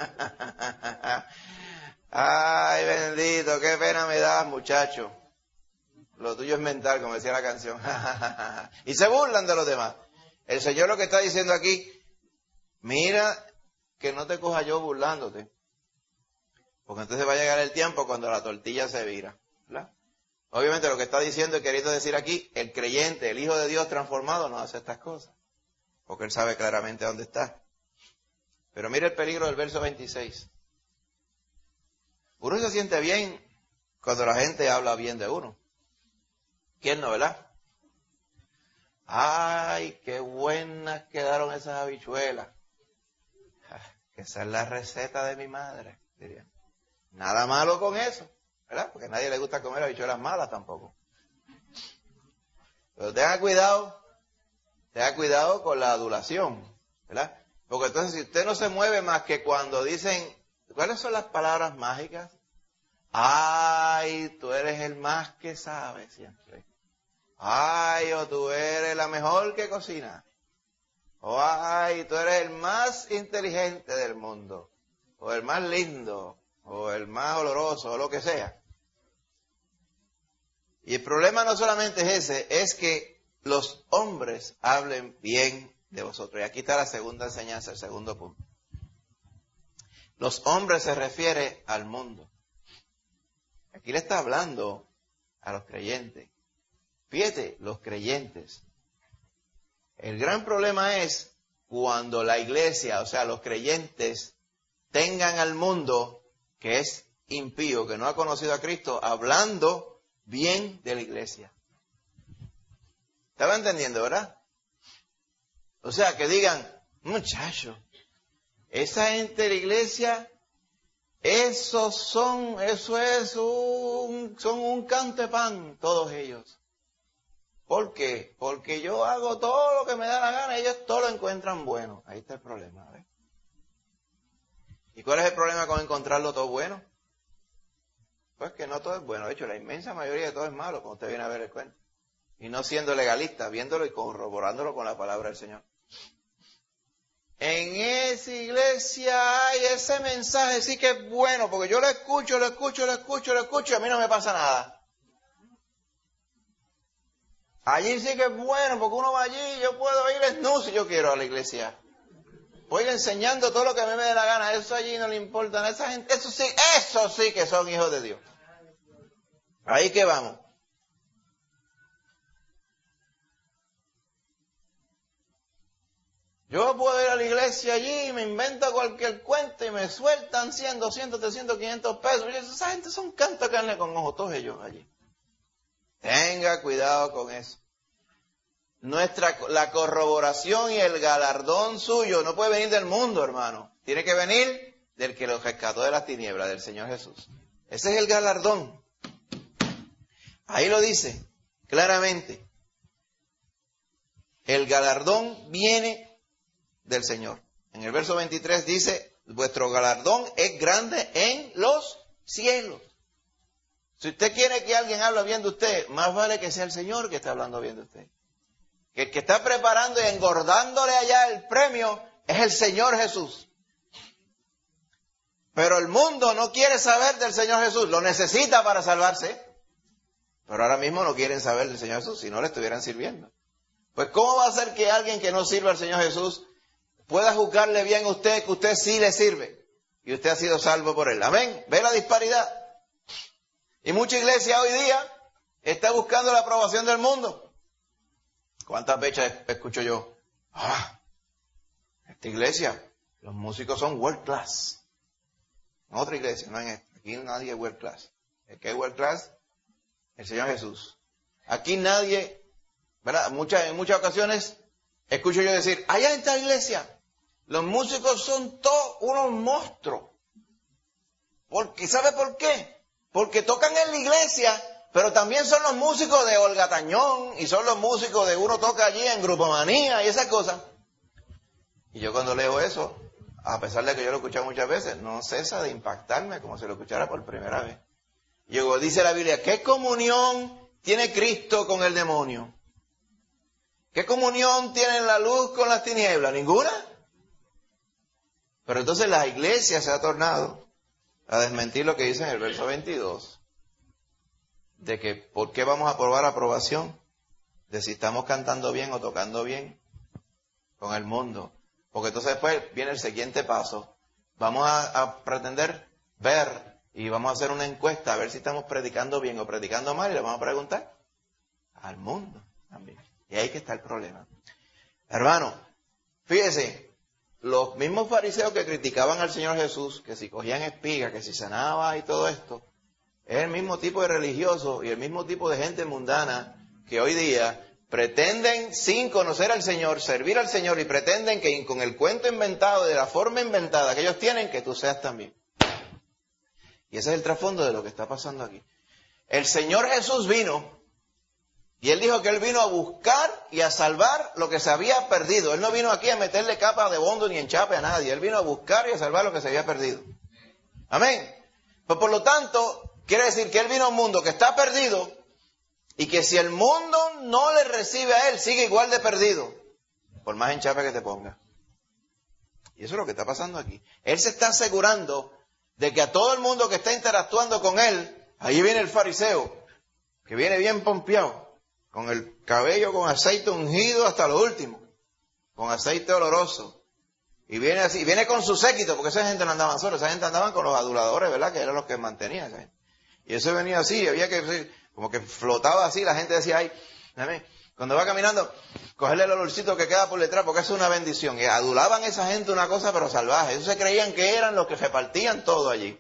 S1: Ay, bendito, qué pena me das, muchacho. Lo tuyo es mental, como decía la canción. Y se burlan de los demás. El Señor lo que está diciendo aquí, mira que no te coja yo burlándote. Porque entonces va a llegar el tiempo cuando la tortilla se vira, ¿verdad? Obviamente lo que está diciendo y queriendo decir aquí, el creyente, el Hijo de Dios transformado no hace estas cosas. Porque Él sabe claramente dónde está. Pero mire el peligro del verso 26. Uno se siente bien cuando la gente habla bien de uno. ¿Quién no, verdad? Ay, qué buenas quedaron esas habichuelas. Que esa es la receta de mi madre, dirían. Nada malo con eso, ¿verdad? Porque a nadie le gusta comer habichuelas malas tampoco. Pero tenga cuidado con la adulación, ¿verdad? Porque entonces si usted no se mueve más que cuando dicen, ¿cuáles son las palabras mágicas? Ay, tú eres el más que sabe siempre. Ay, o tú eres la mejor que cocina. O ay, tú eres el más inteligente del mundo. O el más lindo. O el más oloroso, o lo que sea. Y el problema no solamente es ese, es que los hombres hablen bien de vosotros. Y aquí está la segunda enseñanza, el segundo punto. Los hombres se refiere al mundo. Aquí le está hablando a los creyentes. Fíjate, los creyentes. El gran problema es cuando la iglesia, o sea, los creyentes, tengan al mundo que es impío, que no ha conocido a Cristo, hablando bien de la iglesia. ¿Estaba entendiendo, verdad? O sea, que digan, muchacho, esa gente de la iglesia, son un canto de pan, todos ellos. ¿Por qué? Porque yo hago todo lo que me da la gana y ellos todo lo encuentran bueno. Ahí está el problema, ¿ves? ¿Y cuál es el problema con encontrarlo todo bueno? Pues que no todo es bueno. De hecho, la inmensa mayoría de todo es malo, como usted viene a ver el cuento. Y no siendo legalista, viéndolo y corroborándolo con la palabra del Señor. En esa iglesia hay ese mensaje, sí que es bueno, porque yo lo escucho, y a mí no me pasa nada. Allí sí que es bueno, porque uno va allí, yo puedo ir desnudo si yo quiero a la iglesia. Voy enseñando todo lo que a mí me dé la gana, eso allí no le importa a esa gente, eso sí que son hijos de Dios. Ahí que vamos. Yo puedo ir a la iglesia allí y me invento cualquier cuento y me sueltan 100, 200, 300, 500 pesos. Y esa gente son cantos de carne con ojos, todos ellos allí. Tenga cuidado con eso. La corroboración y el galardón suyo no puede venir del mundo, hermano. Tiene que venir del que los rescató de las tinieblas, del Señor Jesús. Ese es el galardón. Ahí lo dice claramente. El galardón viene del Señor. En el verso 23 dice, vuestro galardón es grande en los cielos. Si usted quiere que alguien hable bien de usted, más vale que sea el Señor que está hablando bien de usted. Que el que está preparando y engordándole allá el premio es el Señor Jesús. Pero el mundo no quiere saber del Señor Jesús, lo necesita para salvarse. Pero ahora mismo no quieren saber del Señor Jesús, si no le estuvieran sirviendo. Pues ¿cómo va a ser que alguien que no sirva al Señor Jesús pueda juzgarle bien a usted, que usted sí le sirve? Y usted ha sido salvo por él. Amén. ¿Ve la disparidad? Y mucha iglesia hoy día está buscando la aprobación del mundo. ¿Cuántas veces escucho yo? Esta iglesia, los músicos son world class. En otra iglesia, no en esta. Aquí nadie es world class. El que es world class, el Señor Jesús. Aquí nadie, ¿verdad? En muchas ocasiones escucho yo decir, allá en esta iglesia, los músicos son todos unos monstruos. ¿Sabe por qué? Porque tocan en la iglesia, pero también son los músicos de Olga Tañón, y son los músicos de uno toca allí en Grupo Manía y esas cosas. Y yo cuando leo eso, a pesar de que yo lo he escuchado muchas veces, no cesa de impactarme como si lo escuchara por primera vez. Y luego dice la Biblia, ¿qué comunión tiene Cristo con el demonio? ¿Qué comunión tiene la luz con las tinieblas? ¿Ninguna? Pero entonces la iglesia se ha tornado a desmentir lo que dice en el verso 22, de que ¿por qué vamos a probar aprobación? De si estamos cantando bien o tocando bien con el mundo. Porque entonces después viene el siguiente paso. Vamos a pretender ver y vamos a hacer una encuesta a ver si estamos predicando bien o predicando mal, y le vamos a preguntar al mundo también. Y ahí que está el problema. Hermano, fíjese, los mismos fariseos que criticaban al Señor Jesús, que si cogían espigas, que si sanaba y todo esto, es el mismo tipo de religioso y el mismo tipo de gente mundana que hoy día pretenden, sin conocer al Señor, servir al Señor, y pretenden que con el cuento inventado, de la forma inventada que ellos tienen, que tú seas también. Y ese es el trasfondo de lo que está pasando aquí. El Señor Jesús vino, y Él dijo que Él vino a buscar y a salvar lo que se había perdido. Él no vino aquí a meterle capa de bondo ni enchape a nadie. Él vino a buscar y a salvar lo que se había perdido. Amén. Pues por lo tanto, quiere decir que Él vino a un mundo que está perdido, y que si el mundo no le recibe a Él, sigue igual de perdido, por más enchape que te ponga. Y eso es lo que está pasando aquí. Él se está asegurando de que a todo el mundo que está interactuando con Él, ahí viene el fariseo, que viene bien pompeado, con el cabello con aceite ungido hasta lo último, con aceite oloroso. Y viene así, viene con su séquito, porque esa gente no andaba sola, esa gente andaba con los aduladores, ¿verdad? Que eran los que mantenían esa gente. Y eso venía así, había que, como que flotaba así, la gente decía, ay, cuando va caminando, cogerle el olorcito que queda por detrás, porque es una bendición. Y adulaban a esa gente una cosa pero salvaje. Ellos se creían que eran los que repartían todo allí.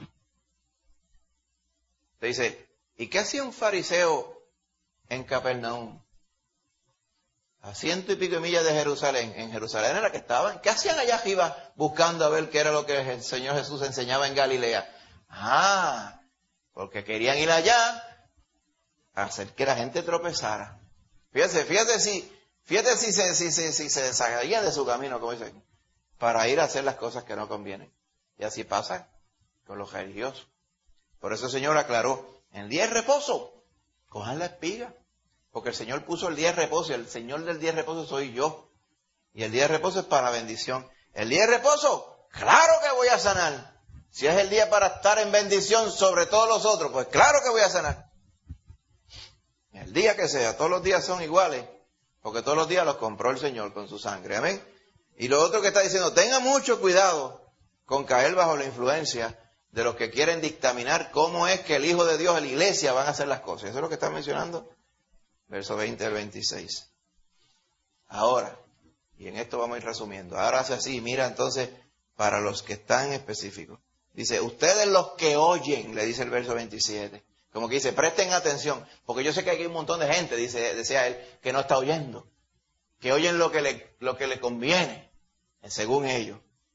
S1: Te dice, ¿y qué hacía un fariseo en Capernaum? A 100 y pico de millas de Jerusalén. En Jerusalén era que estaban. ¿Qué hacían allá arriba buscando a ver qué era lo que el Señor Jesús enseñaba en Galilea? Porque querían ir allá a hacer que la gente tropezara. Fíjate si se desharía de su camino, como dice aquí, para ir a hacer las cosas que no convienen. Y así pasa con los religiosos. Por eso el Señor aclaró, en el día de reposo, cojan la espiga. Porque el Señor puso el día de reposo, y el Señor del día de reposo soy yo. Y el día de reposo es para bendición. El día de reposo, claro que voy a sanar. Si es el día para estar en bendición sobre todos los otros, pues claro que voy a sanar. El día que sea, todos los días son iguales, porque todos los días los compró el Señor con su sangre. Amén. Y lo otro que está diciendo, tenga mucho cuidado con caer bajo la influencia de los que quieren dictaminar cómo es que el Hijo de Dios y la iglesia van a hacer las cosas. Eso es lo que está mencionando. Verso 20 al 26. Ahora, y en esto vamos a ir resumiendo. Ahora hace así, mira entonces, para los que están específicos. Dice, ustedes los que oyen, le dice el verso 27. Como que dice, presten atención, porque yo sé que aquí hay un montón de gente, decía él, que no está oyendo. Que oyen lo que le conviene, según ellos.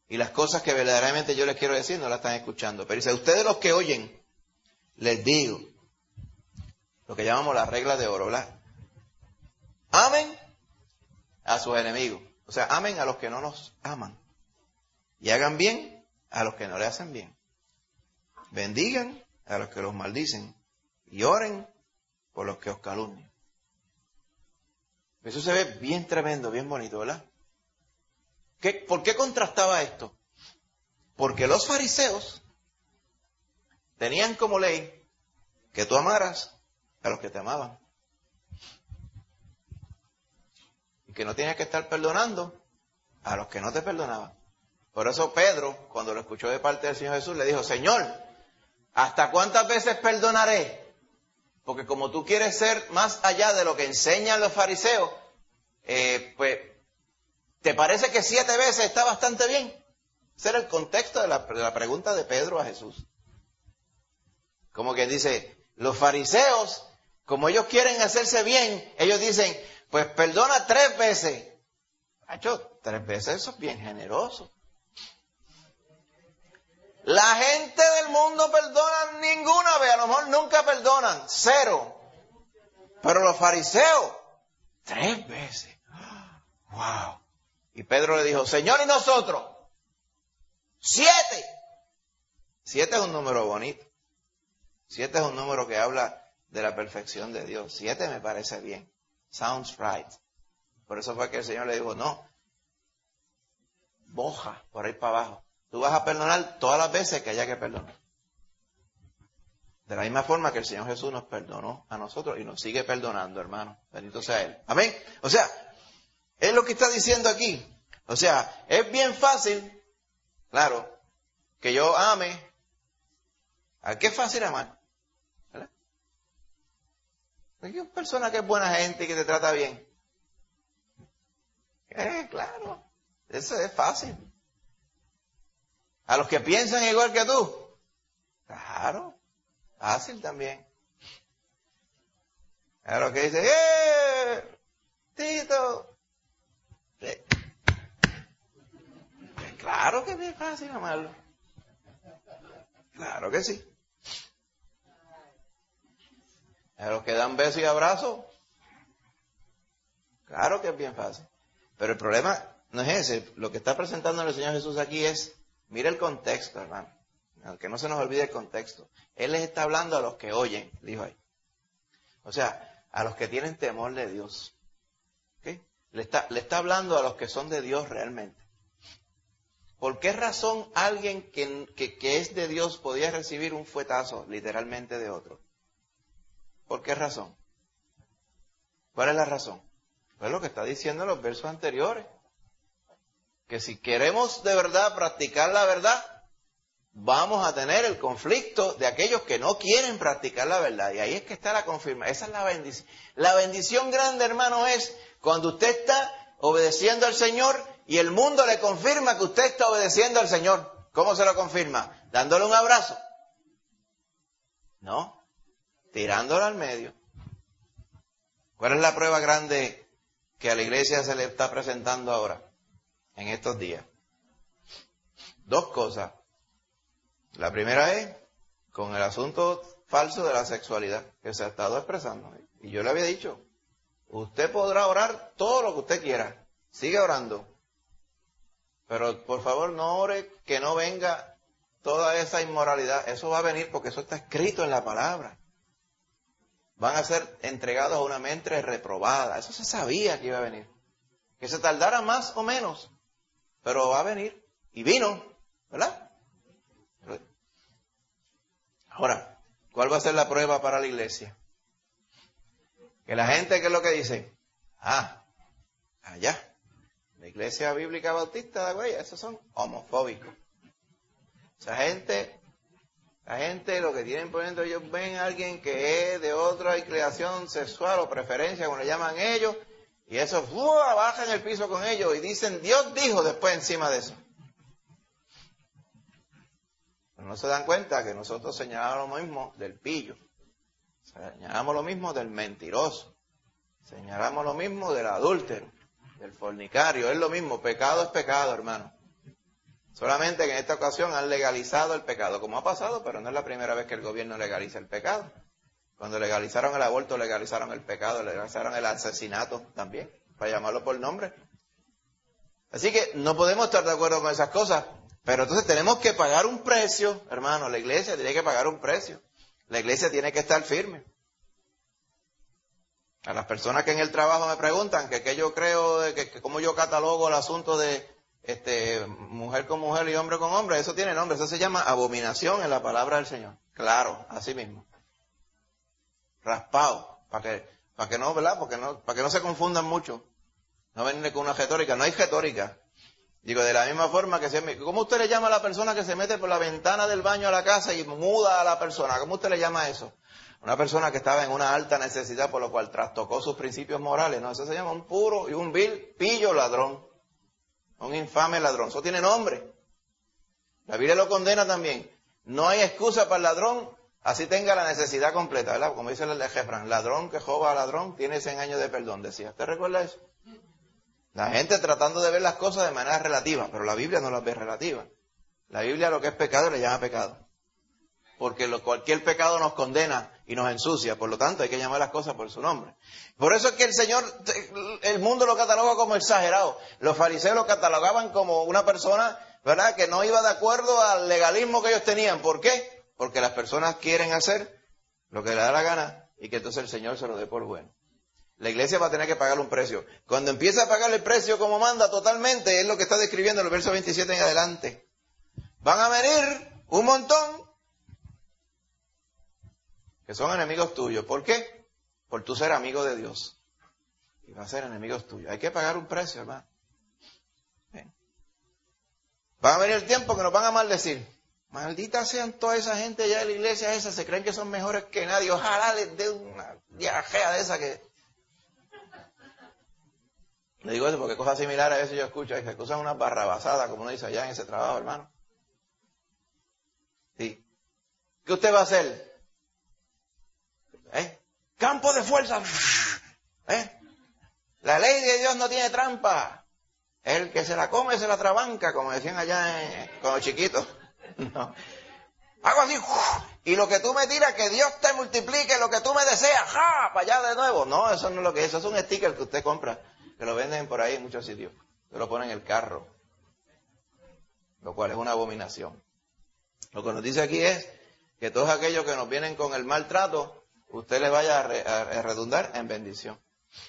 S1: Y las cosas que verdaderamente yo les quiero decir no las están escuchando. Pero dice, ustedes los que oyen, les digo, lo que llamamos la regla de oro, ¿verdad? Amen a sus enemigos. O sea, amen a los que no nos aman. Y hagan bien a los que no le hacen bien. Bendigan a los que los maldicen. Y oren por los que os calumnian. Eso se ve bien tremendo, bien bonito, ¿verdad? ¿Por qué contrastaba esto? Porque los fariseos tenían como ley que tú amaras a los que te amaban. Y que no tenías que estar perdonando a los que no te perdonaban. Por eso Pedro, cuando lo escuchó de parte del Señor Jesús, le dijo, Señor, ¿hasta cuántas veces perdonaré? Porque como tú quieres ser más allá de lo que enseñan los fariseos, pues, ¿te parece que 7 veces está bastante bien? Ese era el contexto de la pregunta de Pedro a Jesús. Como que dice, los fariseos, como ellos quieren hacerse bien, ellos dicen, pues perdona 3 veces. Macho, 3 veces eso es bien generoso. La gente del mundo perdona ninguna vez, a lo mejor nunca perdonan, 0. Pero los fariseos, 3 veces. ¡Wow! Y Pedro le dijo, Señor, ¿y nosotros? 7. 7 es un número bonito. 7 es un número que habla de la perfección de Dios. 7 me parece bien. Sounds right. Por eso fue que el Señor le dijo, no, boja por ahí para abajo. Tú vas a perdonar todas las veces que haya que perdonar. De la misma forma que el Señor Jesús nos perdonó a nosotros y nos sigue perdonando, hermano. Bendito sea Él. Amén. O sea, es lo que está diciendo aquí. O sea, es bien fácil, claro, que yo ame. ¿A qué es fácil amar? ¿Verdad? Hay una persona que es buena gente y que te trata bien. Claro, eso es fácil. A los que piensan igual que tú, claro, fácil también. A los que dicen, Tito, claro que es bien fácil amarlo. Claro que sí. A los que dan besos y abrazos, claro que es bien fácil. Pero el problema no es ese. Lo que está presentando el Señor Jesús aquí es, mira el contexto, hermano. Que no se nos olvide el contexto. Él les está hablando a los que oyen, dijo ahí. O sea, a los que tienen temor de Dios. ¿Okay? Le está hablando a los que son de Dios realmente. ¿Por qué razón alguien que es de Dios podía recibir un fuetazo literalmente de otro? ¿Por qué razón? ¿Cuál es la razón? Pues lo que está diciendo en los versos anteriores. Que si queremos de verdad practicar la verdad, vamos a tener el conflicto de aquellos que no quieren practicar la verdad. Y ahí es que está la confirmación. Esa es la bendición. La bendición grande, hermano, es cuando usted está obedeciendo al Señor y el mundo le confirma que usted está obedeciendo al Señor. ¿Cómo se lo confirma? ¿Dándole un abrazo? No. Tirándolo al medio. ¿Cuál es la prueba grande que a la iglesia se le está presentando ahora, en estos días? 2 cosas. La primera es con el asunto falso de la sexualidad que se ha estado expresando. Y yo le había dicho, usted podrá orar todo lo que usted quiera. Sigue orando. Pero por favor no ore que no venga toda esa inmoralidad. Eso va a venir porque eso está escrito en la palabra. Van a ser entregados a una mente reprobada. Eso se sabía que iba a venir. Que se tardara más o menos, pero va a venir. Y vino, ¿verdad? Ahora, ¿cuál va a ser la prueba para la iglesia? Que la gente, ¿qué es lo que dice? Allá, la iglesia bíblica bautista de Aguaya, esos son homofóbicos. Esa gente, la gente lo que tienen por dentro, ellos ven a alguien que es de otra inclinación sexual o preferencia, como le llaman ellos, y eso baja en el piso con ellos y dicen, Dios dijo después encima de eso. Pero no se dan cuenta que nosotros señalamos lo mismo del pillo, señalamos lo mismo del mentiroso, señalamos lo mismo del adúltero, del fornicario, es lo mismo, pecado es pecado, hermano. Solamente que en esta ocasión han legalizado el pecado, como ha pasado, pero no es la primera vez que el gobierno legaliza el pecado. Cuando legalizaron el aborto, legalizaron el pecado, legalizaron el asesinato también, para llamarlo por nombre. Así que no podemos estar de acuerdo con esas cosas, pero entonces tenemos que pagar un precio, hermano. La iglesia tiene que pagar un precio. La iglesia tiene que estar firme. A las personas que en el trabajo me preguntan que yo creo, que cómo yo catalogo el asunto de mujer con mujer y hombre con hombre, eso tiene nombre, eso se llama abominación en la palabra del Señor. Claro, así mismo. Raspado, para que no, ¿verdad? Para que no se confundan mucho. No venir con una retórica, no hay retórica. Digo, de la misma forma que ¿cómo usted le llama a la persona que se mete por la ventana del baño a la casa y muda a la persona? ¿Cómo usted le llama a eso? Una persona que estaba en una alta necesidad, por lo cual trastocó sus principios morales. No, eso se llama un puro y un vil pillo ladrón. Un infame ladrón. Eso tiene nombre. La Biblia lo condena también. No hay excusa para el ladrón, así tenga la necesidad completa, ¿verdad? Como dice el de Jefran, ladrón que joba a ladrón tiene 100 años de perdón, decía. ¿Usted recuerda eso? La gente tratando de ver las cosas de manera relativa, pero la Biblia no las ve relativas. La Biblia lo que es pecado le llama pecado. Porque cualquier pecado nos condena y nos ensucia, por lo tanto hay que llamar las cosas por su nombre. Por eso es que el mundo lo cataloga como exagerado. Los fariseos lo catalogaban como una persona, ¿verdad?, que no iba de acuerdo al legalismo que ellos tenían. ¿Por qué? Porque las personas quieren hacer lo que les da la gana y que entonces el Señor se lo dé por bueno. La iglesia va a tener que pagar un precio. Cuando empieza a pagar el precio como manda totalmente, es lo que está describiendo en el verso 27 en adelante. Van a venir un montón que son enemigos tuyos. ¿Por qué? Por tú ser amigo de Dios. Y van a ser enemigos tuyos. Hay que pagar un precio, hermano. Bien. Va a venir el tiempo que nos van a maldecir. Malditas sean toda esa gente allá de la iglesia esa, se creen que son mejores que nadie. Ojalá les dé una diarrea de esa que... Le digo eso porque cosas similares a veces yo escucho, que usan una barrabasada, como uno dice allá en ese trabajo, hermano. Sí. ¿Qué usted va a hacer? Campo de fuerza. La ley de Dios no tiene trampa. El que se la come se la trabanca, como decían allá cuando chiquitos. No. Hago así, y lo que tú me tiras, que Dios te multiplique lo que tú me deseas, ¡ja! Para allá de nuevo. No, eso no es lo que es, eso es un sticker que usted compra, que lo venden por ahí en muchos sitios. Se lo ponen en el carro, lo cual es una abominación. Lo que nos dice aquí es que todos aquellos que nos vienen con el maltrato, usted les vaya a redundar en bendición.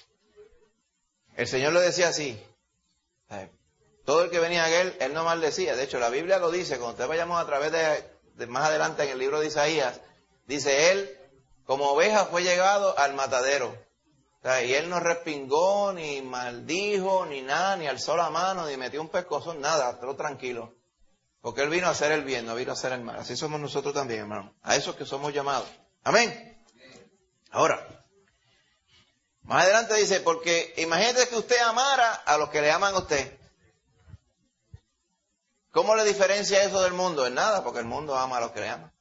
S1: El Señor lo decía así. Todo el que venía a él no maldecía. De hecho, la Biblia lo dice. Cuando usted vayamos a través de más adelante en el libro de Isaías, dice él, como oveja fue llegado al matadero. Y él no respingó, ni maldijo, ni nada, ni alzó la mano, ni metió un pescozón, nada, todo tranquilo. Porque él vino a hacer el bien, no vino a hacer el mal. Así somos nosotros también, hermano. A esos que somos llamados. Amén. Ahora, más adelante dice, porque imagínate que usted amara a los que le aman a usted. ¿Cómo le diferencia eso del mundo? En nada, porque el mundo ama a los que le aman.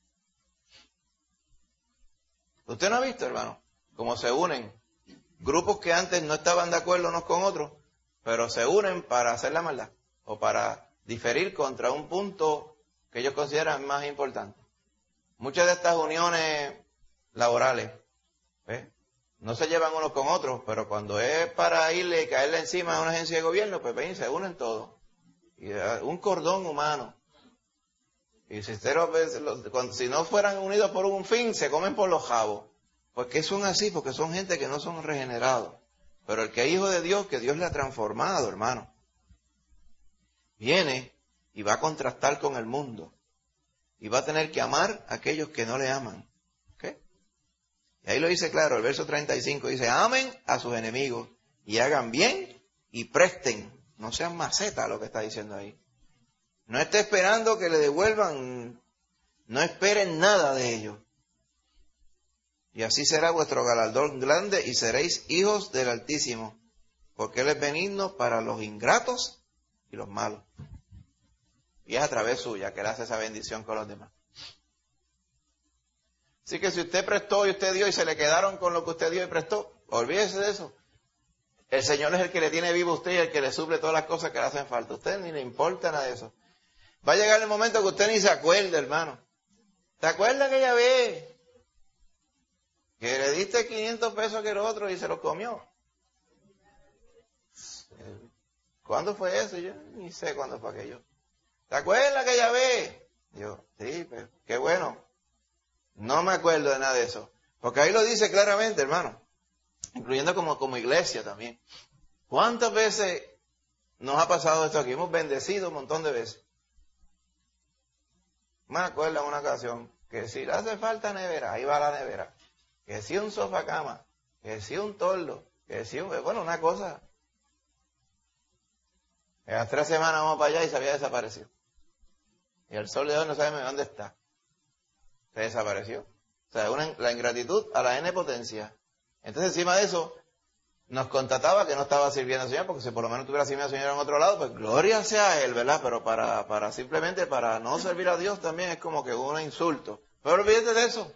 S1: ¿Usted no ha visto, hermano, cómo se unen grupos que antes no estaban de acuerdo unos con otros, pero se unen para hacer la maldad o para diferir contra un punto que ellos consideran más importante? Muchas de estas uniones laborales, no se llevan unos con otros, pero cuando es para irle y caerle encima a una agencia de gobierno, pues ven, se unen todos. Y un cordón humano. Y si no fueran unidos por un fin, se comen por los jabos. Pues que son así, porque son gente que no son regenerados. Pero el que es hijo de Dios, que Dios le ha transformado, hermano, viene y va a contrastar con el mundo. Y va a tener que amar a aquellos que no le aman. ¿Okay? Y ahí lo dice claro, el verso 35 dice, amen a sus enemigos y hagan bien y presten. No sean macetas lo que está diciendo ahí. No esté esperando que le devuelvan. No esperen nada de ellos. Y así será vuestro galardón grande y seréis hijos del Altísimo. Porque Él es benigno para los ingratos y los malos. Y es a través suya que Él hace esa bendición con los demás. Así que si usted prestó y usted dio y se le quedaron con lo que usted dio y prestó, olvídese de eso. El Señor es el que le tiene vivo a usted y el que le suple todas las cosas que le hacen falta. A usted ni le importa nada de eso. Va a llegar el momento que usted ni se acuerde, hermano. ¿Te acuerdas aquella vez que le diste 500 pesos a aquel otro y se los comió? ¿Cuándo fue eso? Yo ni sé cuándo fue aquello. ¿Te acuerdas aquella vez? Yo, sí, pero qué bueno. No me acuerdo de nada de eso. Porque ahí lo dice claramente, hermano. Incluyendo como iglesia también. ¿Cuántas veces nos ha pasado esto aquí? Hemos bendecido un montón de veces. Me acuerdo en una ocasión que si le hace falta nevera, ahí va la nevera. Que si un sofá cama, que si un toldo, que si un... Bueno, una cosa. En las 3 semanas vamos para allá y se había desaparecido. Y el sol de hoy no sabe dónde está. Se desapareció. O sea, la ingratitud a la N potencia. Entonces, encima de eso, nos constataba que no estaba sirviendo al Señor, porque si por lo menos tuviera sirviendo al Señor en otro lado, pues gloria sea a Él, ¿verdad? Pero para simplemente para no servir a Dios también es como que un insulto. Pero olvídate de eso.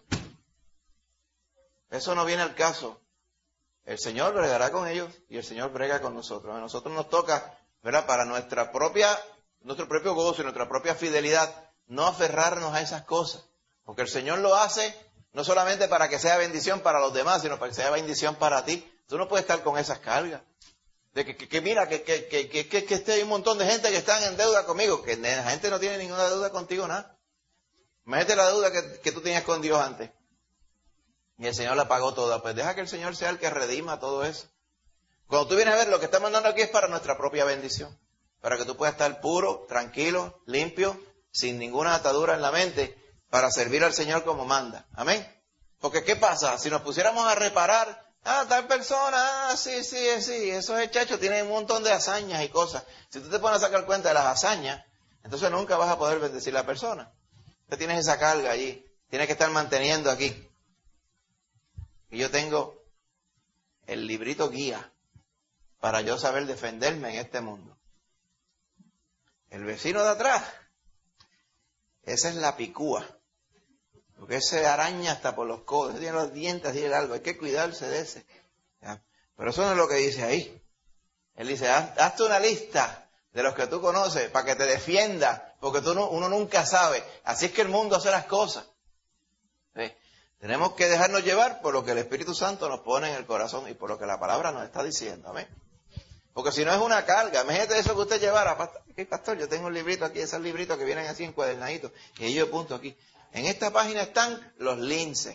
S1: Eso no viene al caso. El Señor bregará con ellos y el Señor brega con nosotros. A nosotros nos toca, ¿verdad? Para nuestro propio gozo y nuestra propia fidelidad, no aferrarnos a esas cosas. Porque el Señor lo hace no solamente para que sea bendición para los demás, sino para que sea bendición para ti. Tú no puedes estar con esas cargas. De que mira, que hay un montón de gente que están en deuda conmigo. Que la gente no tiene ninguna deuda contigo, nada. Imagínate la deuda que tú tenías con Dios antes. Y el Señor la pagó toda. Pues deja que el Señor sea el que redima todo eso. Cuando tú vienes a ver, lo que está mandando aquí es para nuestra propia bendición. Para que tú puedas estar puro, tranquilo, limpio, sin ninguna atadura en la mente, para servir al Señor como manda. Amén. Porque ¿qué pasa? Si nos pusiéramos a reparar, tal persona, sí, esos hechachos tienen un montón de hazañas y cosas. Si tú te pones a sacar cuenta de las hazañas, entonces nunca vas a poder bendecir a la persona. Tú tienes esa carga allí, tienes que estar manteniendo aquí. Y yo tengo el librito guía para yo saber defenderme en este mundo. El vecino de atrás, esa es la picúa. Porque ese araña hasta por los codos, tiene los dientes así largos, hay que cuidarse de ese. ¿Ya? Pero eso no es lo que dice ahí. Él dice, hazte una lista de los que tú conoces para que te defienda, porque uno nunca sabe. Así es que el mundo hace las cosas. ¿Sí? Tenemos que dejarnos llevar por lo que el Espíritu Santo nos pone en el corazón y por lo que la palabra nos está diciendo. Amén. Porque si no es una carga, imagínate eso que usted llevara. Pastor, yo tengo un librito aquí, esos libritos que vienen así encuadernaditos, y yo apunto aquí. En esta página están los linces.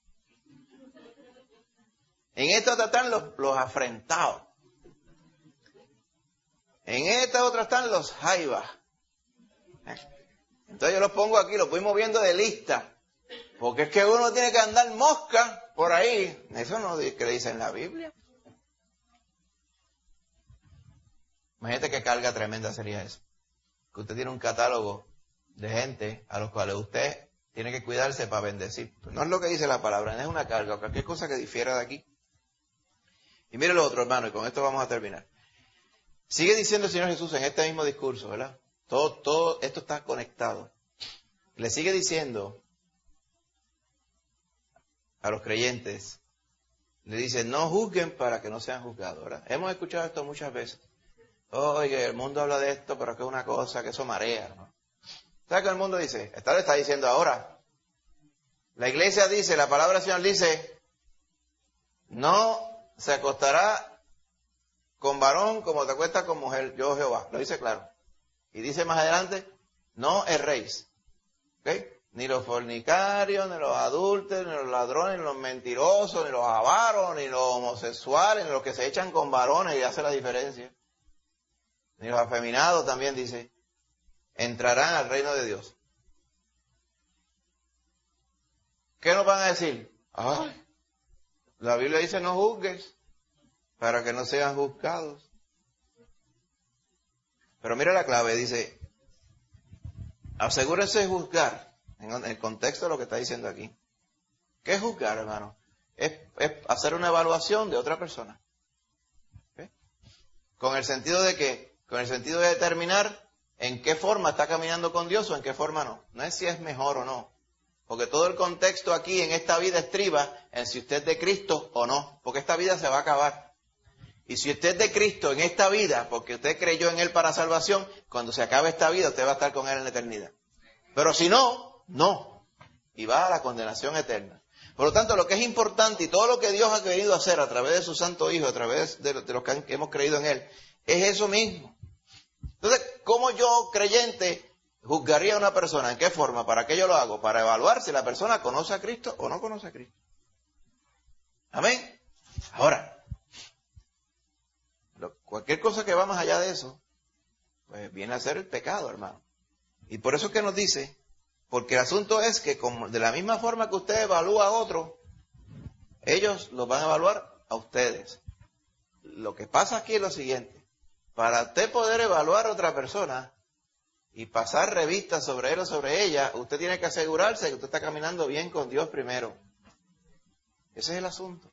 S1: En esta otra están los afrentados. En esta otra están los jaivas. Entonces yo los pongo aquí, los voy moviendo de lista. Porque es que uno tiene que andar mosca por ahí. Eso no es que le dice en la Biblia. Imagínate qué carga tremenda sería eso. Que usted tiene un catálogo de gente a los cuales usted tiene que cuidarse para bendecir. Pues no es lo que dice la palabra, no es una carga o cualquier cosa que difiera de aquí. Y mire lo otro, hermano, y con esto vamos a terminar. Sigue diciendo el Señor Jesús en este mismo discurso, ¿verdad? Todo esto está conectado. Le sigue diciendo a los creyentes, le dice, no juzguen para que no sean juzgados, ¿verdad? Hemos escuchado esto muchas veces. Oye, el mundo habla de esto, pero que es una cosa, que eso marea, ¿no? ¿Sabes qué el mundo dice? Esto le está diciendo ahora. La iglesia dice, la palabra del Señor dice, no se acostará con varón como te acuestas con mujer, yo Jehová. Lo dice claro. Y dice más adelante, no erréis. ¿Ok? Ni los fornicarios, ni los adúlteros, ni los ladrones, ni los mentirosos, ni los avaros, ni los homosexuales, ni los que se echan con varones y hace la diferencia. Ni los afeminados también dice, entrarán al reino de Dios. ¿Qué nos van a decir? Ay, la Biblia dice no juzgues para que no sean juzgados. Pero mira la clave, dice, asegúrese de juzgar, en el contexto de lo que está diciendo aquí. ¿Qué es juzgar, hermano? Es hacer una evaluación de otra persona. ¿Okay? Con el sentido de que, con el sentido de determinar en qué forma está caminando con Dios o en qué forma no. No es si es mejor o no. Porque todo el contexto aquí en esta vida estriba en si usted es de Cristo o no. Porque esta vida se va a acabar. Y si usted es de Cristo en esta vida, porque usted creyó en Él para salvación, cuando se acabe esta vida, usted va a estar con Él en la eternidad. Pero si no, no. Y va a la condenación eterna. Por lo tanto, lo que es importante y todo lo que Dios ha querido hacer a través de su Santo Hijo, a través de los que hemos creído en Él, es eso mismo. Entonces, ¿cómo yo, creyente, juzgaría a una persona? ¿En qué forma? ¿Para qué yo lo hago? Para evaluar si la persona conoce a Cristo o no conoce a Cristo. Amén. Ahora, cualquier cosa que va más allá de eso, pues viene a ser el pecado, hermano. Y por eso es que nos dice, porque el asunto es que como de la misma forma que usted evalúa a otro, ellos los van a evaluar a ustedes. Lo que pasa aquí es lo siguiente. Para usted poder evaluar a otra persona y pasar revistas sobre él o sobre ella, usted tiene que asegurarse que usted está caminando bien con Dios primero. Ese es el asunto.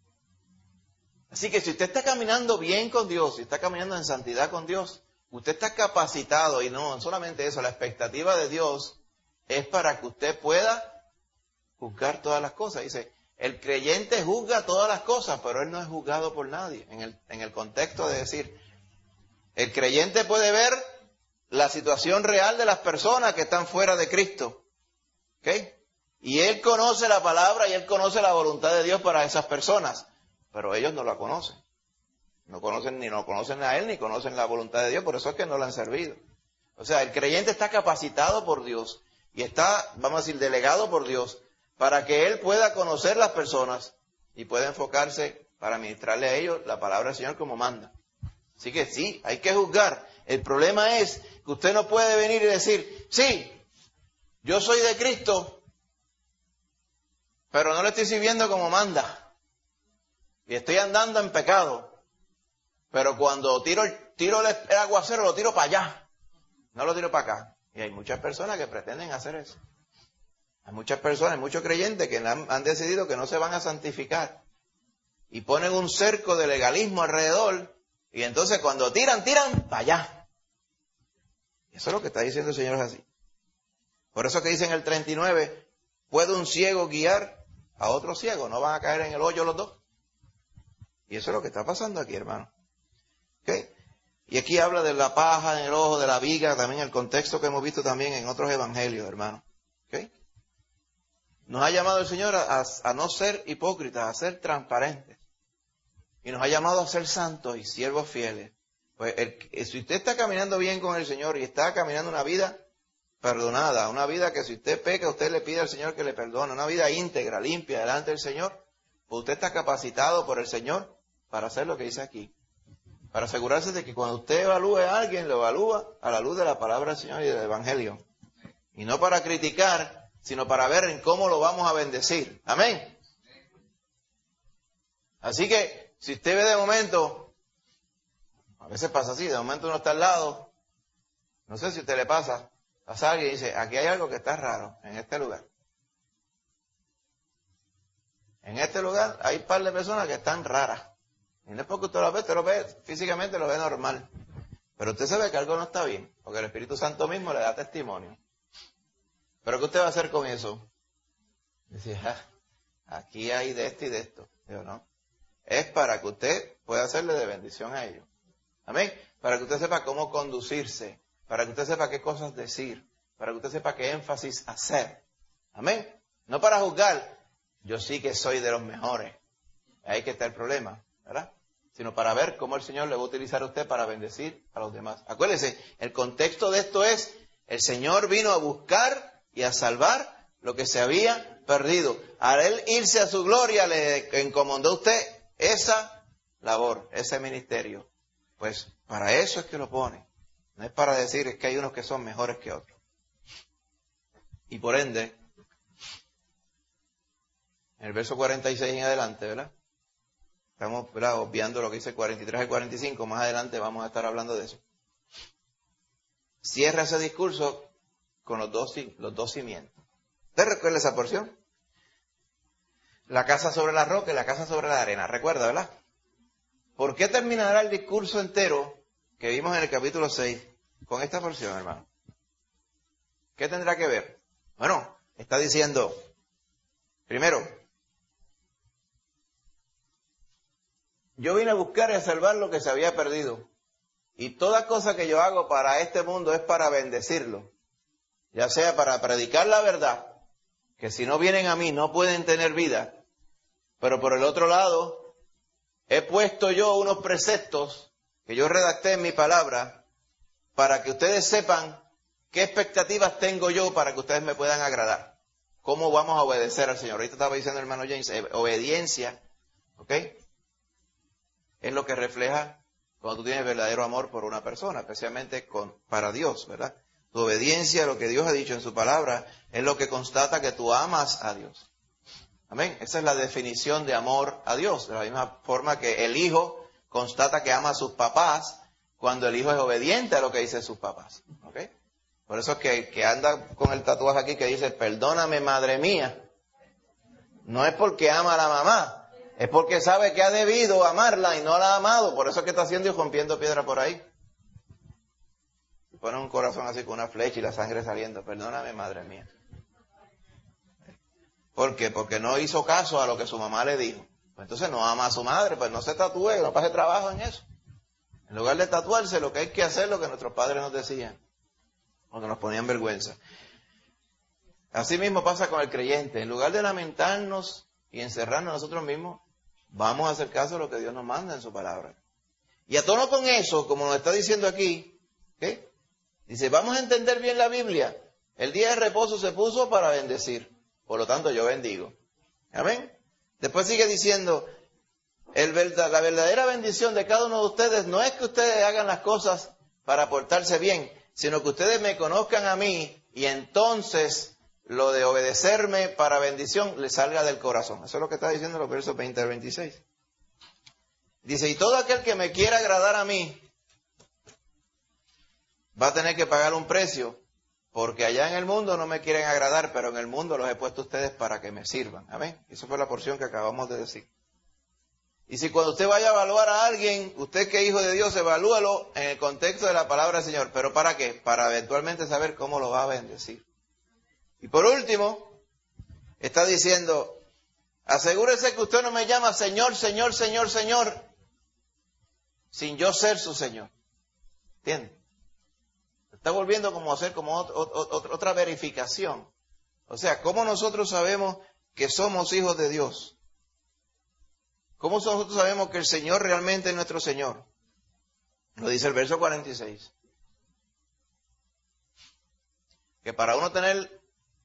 S1: Así que si usted está caminando bien con Dios, si está caminando en santidad con Dios, usted está capacitado, y no solamente eso, la expectativa de Dios es para que usted pueda juzgar todas las cosas. Dice, el creyente juzga todas las cosas, pero él no es juzgado por nadie. En el contexto de decir, el creyente puede ver la situación real de las personas que están fuera de Cristo. ¿Ok? Y él conoce la palabra y él conoce la voluntad de Dios para esas personas, pero ellos no la conocen. No conocen a él, ni conocen la voluntad de Dios, por eso es que no la han servido. O sea, el creyente está capacitado por Dios y está, vamos a decir, delegado por Dios para que él pueda conocer las personas y pueda enfocarse para ministrarle a ellos la palabra del Señor como manda. Así que sí, hay que juzgar. El problema es que usted no puede venir y decir, sí, yo soy de Cristo, pero no le estoy sirviendo como manda. Y estoy andando en pecado. Pero cuando tiro el aguacero, lo tiro para allá. No lo tiro para acá. Y hay muchas personas que pretenden hacer eso. Hay muchas personas, muchos creyentes que han decidido que no se van a santificar. Y ponen un cerco de legalismo alrededor. Y entonces cuando tiran para allá. Eso es lo que está diciendo el Señor, es así. Por eso que dice en el 39, ¿puede un ciego guiar a otro ciego? No van a caer en el hoyo los dos. Y eso es lo que está pasando aquí, hermano. ¿Okay? Y aquí habla de la paja en el ojo, de la viga, también el contexto que hemos visto también en otros evangelios, hermano. ¿Okay? Nos ha llamado el Señor a no ser hipócritas, a ser transparentes. Y nos ha llamado a ser santos y siervos fieles. Pues si usted está caminando bien con el Señor y está caminando una vida perdonada, una vida que si usted peca, usted le pide al Señor que le perdone, una vida íntegra, limpia delante del Señor, pues usted está capacitado por el Señor para hacer lo que dice aquí. Para asegurarse de que cuando usted evalúe a alguien, lo evalúa a la luz de la palabra del Señor y del Evangelio. Y no para criticar, sino para ver en cómo lo vamos a bendecir. Amén. Así que, si usted ve de momento, a veces pasa así, de momento uno está al lado, no sé si a usted le pasa a alguien y dice, aquí hay algo que está raro en este lugar. En este lugar hay un par de personas que están raras. Y no es porque usted lo ve, físicamente lo ve normal. Pero usted sabe que algo no está bien, porque el Espíritu Santo mismo le da testimonio. ¿Pero qué usted va a hacer con eso? Dice, aquí hay de esto y de esto. Digo, no. Es para que usted pueda hacerle de bendición a ellos. Amén. Para que usted sepa cómo conducirse, para que usted sepa qué cosas decir, para que usted sepa qué énfasis hacer. Amén. No para juzgar. Yo sí que soy de los mejores. Ahí que está el problema, ¿verdad? Sino para ver cómo el Señor le va a utilizar a usted para bendecir a los demás. Acuérdese, el contexto de esto es, el Señor vino a buscar y a salvar lo que se había perdido. Al Él irse a su gloria, le encomendó a usted esa labor, ese ministerio. Pues para eso es que lo pone. No es para decir es que hay unos que son mejores que otros. Y por ende, en el verso 46 en adelante, ¿verdad? Estamos, ¿verdad?, obviando lo que dice 43 al 45. Más adelante vamos a estar hablando de eso. Cierra ese discurso con los dos cimientos. ¿Usted recuerda esa porción? La casa sobre la roca y la casa sobre la arena. ¿Recuerda, verdad? ¿Por qué terminará el discurso entero que vimos en el capítulo 6 con esta porción, hermano? ¿Qué tendrá que ver? Bueno, está diciendo, primero, yo vine a buscar y a salvar lo que se había perdido. Y toda cosa que yo hago para este mundo es para bendecirlo. Ya sea para predicar la verdad, que si no vienen a mí no pueden tener vida. Pero por el otro lado, he puesto yo unos preceptos que yo redacté en mi palabra para que ustedes sepan qué expectativas tengo yo para que ustedes me puedan agradar. ¿Cómo vamos a obedecer al Señor? Ahorita estaba diciendo el hermano James, obediencia, ¿ok? Es lo que refleja cuando tú tienes verdadero amor por una persona, especialmente para Dios, ¿verdad? Tu obediencia a lo que Dios ha dicho en su palabra es lo que constata que tú amas a Dios. Amén. Esa es la definición de amor a Dios. De la misma forma que el hijo constata que ama a sus papás cuando el hijo es obediente a lo que dicen sus papás. ¿Ok? Por eso es que anda con el tatuaje aquí que dice, perdóname, madre mía. No es porque ama a la mamá, es porque sabe que ha debido amarla y no la ha amado. Por eso es que está haciendo y rompiendo piedra por ahí. Pone un corazón así con una flecha y la sangre saliendo. Perdóname, madre mía. ¿Por qué? Porque no hizo caso a lo que su mamá le dijo. Pues entonces no ama a su madre, pues no se tatúe, no pase trabajo en eso. En lugar de tatuarse, lo que hay que hacer, lo que nuestros padres nos decían, o que nos ponían vergüenza. Así mismo pasa con el creyente. En lugar de lamentarnos y encerrarnos nosotros mismos, vamos a hacer caso a lo que Dios nos manda en su palabra. Y a tono con eso, como nos está diciendo aquí, ¿qué? Dice, vamos a entender bien la Biblia. El día de reposo se puso para bendecir. Por lo tanto, yo bendigo. Amén. Después sigue diciendo, la verdadera bendición de cada uno de ustedes no es que ustedes hagan las cosas para portarse bien, sino que ustedes me conozcan a mí y entonces lo de obedecerme para bendición les salga del corazón. Eso es lo que está diciendo los versos 20 al 26. Dice, y todo aquel que me quiera agradar a mí va a tener que pagar un precio. Porque allá en el mundo no me quieren agradar, pero en el mundo los he puesto a ustedes para que me sirvan. Amén. Esa fue la porción que acabamos de decir. Y si cuando usted vaya a evaluar a alguien, usted que es hijo de Dios, evalúalo en el contexto de la palabra del Señor. ¿Pero para qué? Para eventualmente saber cómo lo va a bendecir. Y por último, está diciendo, asegúrese que usted no me llama Señor, Señor, Señor, Señor, sin yo ser su Señor. ¿Entiende? Está volviendo como a hacer como otra verificación. O sea, ¿cómo nosotros sabemos que somos hijos de Dios? ¿Cómo nosotros sabemos que el Señor realmente es nuestro Señor? Lo dice el verso 46. Que para uno tener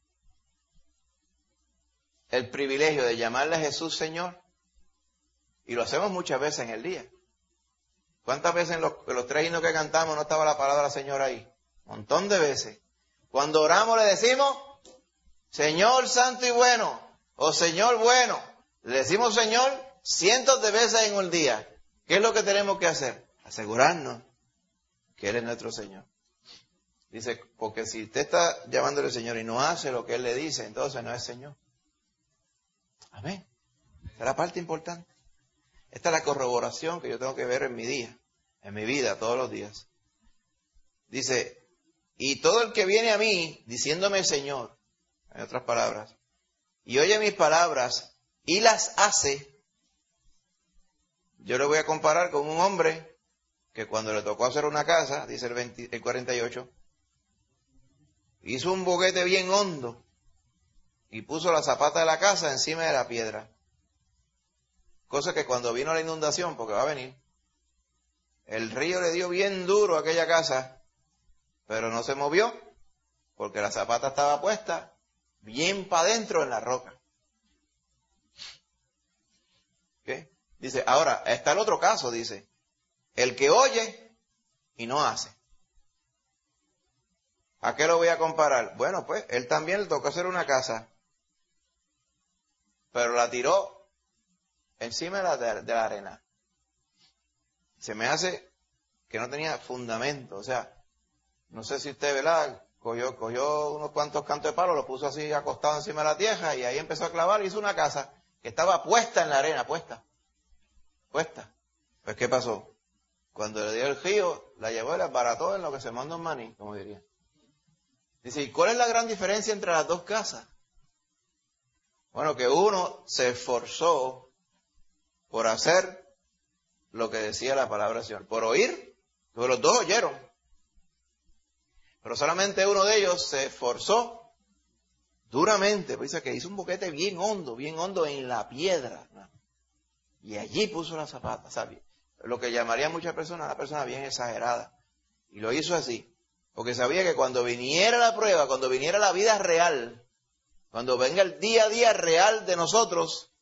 S1: el privilegio de llamarle a Jesús Señor, y lo hacemos muchas veces en el día. ¿Cuántas veces en los 3 himnos que cantamos no estaba la palabra Señor ahí? Un montón de veces. Cuando oramos le decimos, Señor santo y bueno, o Señor bueno. Le decimos Señor cientos de veces en un día. ¿Qué es lo que tenemos que hacer? Asegurarnos que Él es nuestro Señor. Dice, porque si usted está llamándole Señor y no hace lo que Él le dice, entonces no es Señor. Amén. Esta es la parte importante. Esta es la corroboración que yo tengo que ver en mi día, en mi vida, todos los días. Dice, y todo el que viene a mí diciéndome Señor, en otras palabras, y oye mis palabras y las hace, yo lo voy a comparar con un hombre que cuando le tocó hacer una casa, dice el 48, hizo un boquete bien hondo y puso la zapata de la casa encima de la piedra. Cosa que cuando vino la inundación, porque va a venir, el río le dio bien duro a aquella casa, pero no se movió, porque la zapata estaba puesta bien para adentro en la roca. ¿Okay? Dice, ahora, está el otro caso, dice, el que oye y no hace. ¿A qué lo voy a comparar? Bueno, pues, él también le tocó hacer una casa, pero la tiró encima de la arena. Se me hace que no tenía fundamento, o sea, no sé si usted, ¿verdad? Cogió unos cuantos cantos de palo, lo puso así acostado encima de la tierra y ahí empezó a clavar y hizo una casa que estaba puesta en la arena, puesta. Pues, ¿qué pasó? Cuando le dio el río, la llevó y la barató en lo que se manda un maní, como diría. Dice, ¿y cuál es la gran diferencia entre las dos casas? Bueno, que uno se esforzó por hacer lo que decía la palabra del Señor. Por oír, porque los dos oyeron. Pero solamente uno de ellos se esforzó duramente, pues dice que hizo un boquete bien hondo en la piedra, ¿no? Y allí puso la zapata, ¿sabes? Lo que llamaría muchas personas, una persona bien exagerada. Y lo hizo así, porque sabía que cuando viniera la prueba, cuando viniera la vida real, cuando venga el día a día real de nosotros,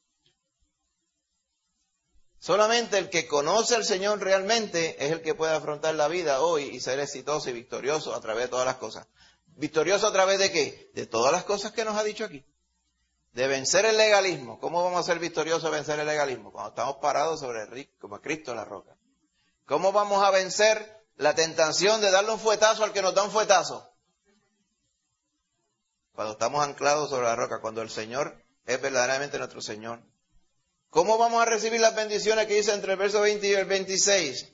S1: solamente el que conoce al Señor realmente es el que puede afrontar la vida hoy y ser exitoso y victorioso a través de todas las cosas. ¿Victorioso a través de qué? De todas las cosas que nos ha dicho aquí. De vencer el legalismo. ¿Cómo vamos a ser victoriosos a vencer el legalismo? Cuando estamos parados sobre como Cristo en la roca. ¿Cómo vamos a vencer la tentación de darle un fuetazo al que nos da un fuetazo? Cuando estamos anclados sobre la roca, cuando el Señor es verdaderamente nuestro Señor. ¿Cómo vamos a recibir las bendiciones que dice entre el verso 20 y el 26?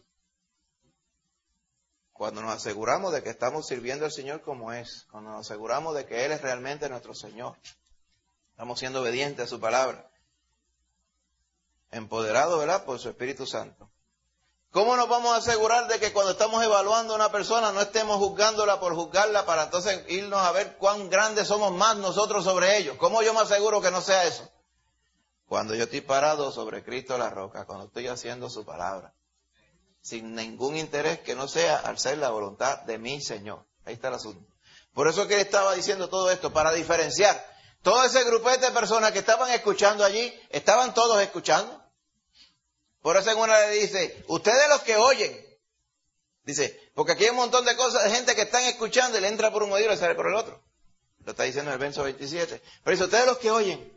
S1: Cuando nos aseguramos de que estamos sirviendo al Señor como es. Cuando nos aseguramos de que Él es realmente nuestro Señor. Estamos siendo obedientes a su palabra. Empoderados, ¿verdad?, por su Espíritu Santo. ¿Cómo nos vamos a asegurar de que cuando estamos evaluando a una persona no estemos juzgándola por juzgarla para entonces irnos a ver cuán grandes somos más nosotros sobre ellos? ¿Cómo yo me aseguro que no sea eso? Cuando yo estoy parado sobre Cristo la roca, cuando estoy haciendo su palabra. Sin ningún interés que no sea hacer la voluntad de mi Señor. Ahí está el asunto. Por eso que él estaba diciendo todo esto, para diferenciar. Todo ese grupete de personas que estaban escuchando allí, estaban todos escuchando. Por eso en una le dice, ustedes los que oyen. Dice, porque aquí hay un montón de cosas, de gente que están escuchando y le entra por un oído y sale por el otro. Lo está diciendo en el verso 27. Pero dice, ustedes los que oyen.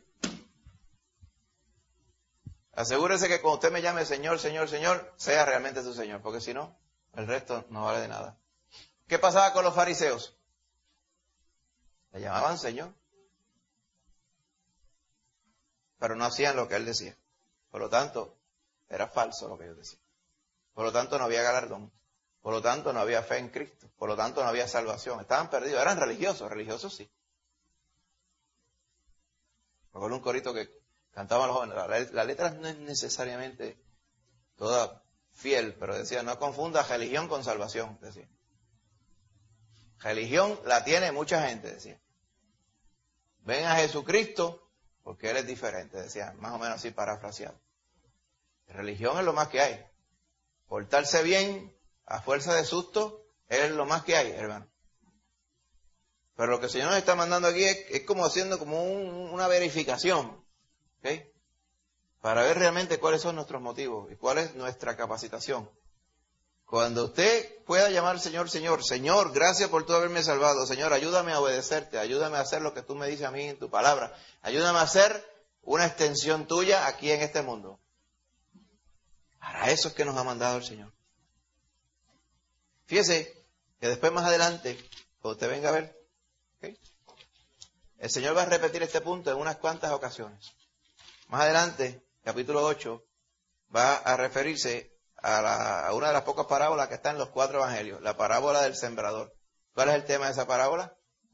S1: Asegúrese que cuando usted me llame Señor, Señor, Señor, sea realmente su Señor, porque si no, el resto no vale de nada. ¿Qué pasaba con los fariseos? Le llamaban Señor, pero no hacían lo que Él decía. Por lo tanto, era falso lo que ellos decían. Por lo tanto, no había galardón. Por lo tanto, no había fe en Cristo. Por lo tanto, no había salvación. Estaban perdidos. Eran religiosos sí. Me acuerdo un corito que cantaban los jóvenes. La letra no es necesariamente toda fiel, pero decía, no confunda religión con salvación, decía. Religión la tiene mucha gente, decía. Ven a Jesucristo porque Él es diferente, decía, más o menos así parafraseado. Religión es lo más que hay. Portarse bien a fuerza de susto es lo más que hay, hermano. Pero lo que el Señor nos está mandando aquí es como haciendo como una verificación. ¿Okay? Para ver realmente cuáles son nuestros motivos y cuál es nuestra capacitación. Cuando usted pueda llamar al Señor, Señor, Señor, gracias por tú haberme salvado. Señor, ayúdame a obedecerte, ayúdame a hacer lo que tú me dices a mí en tu palabra. Ayúdame a hacer una extensión tuya aquí en este mundo. Para eso es que nos ha mandado el Señor. Fíjese que después más adelante, cuando usted venga a ver, ¿okay?, el Señor va a repetir este punto en unas cuantas ocasiones. Más adelante, capítulo 8, va a referirse a una de las pocas parábolas que están en los 4 evangelios, la parábola del sembrador. ¿Cuál es el tema de esa parábola?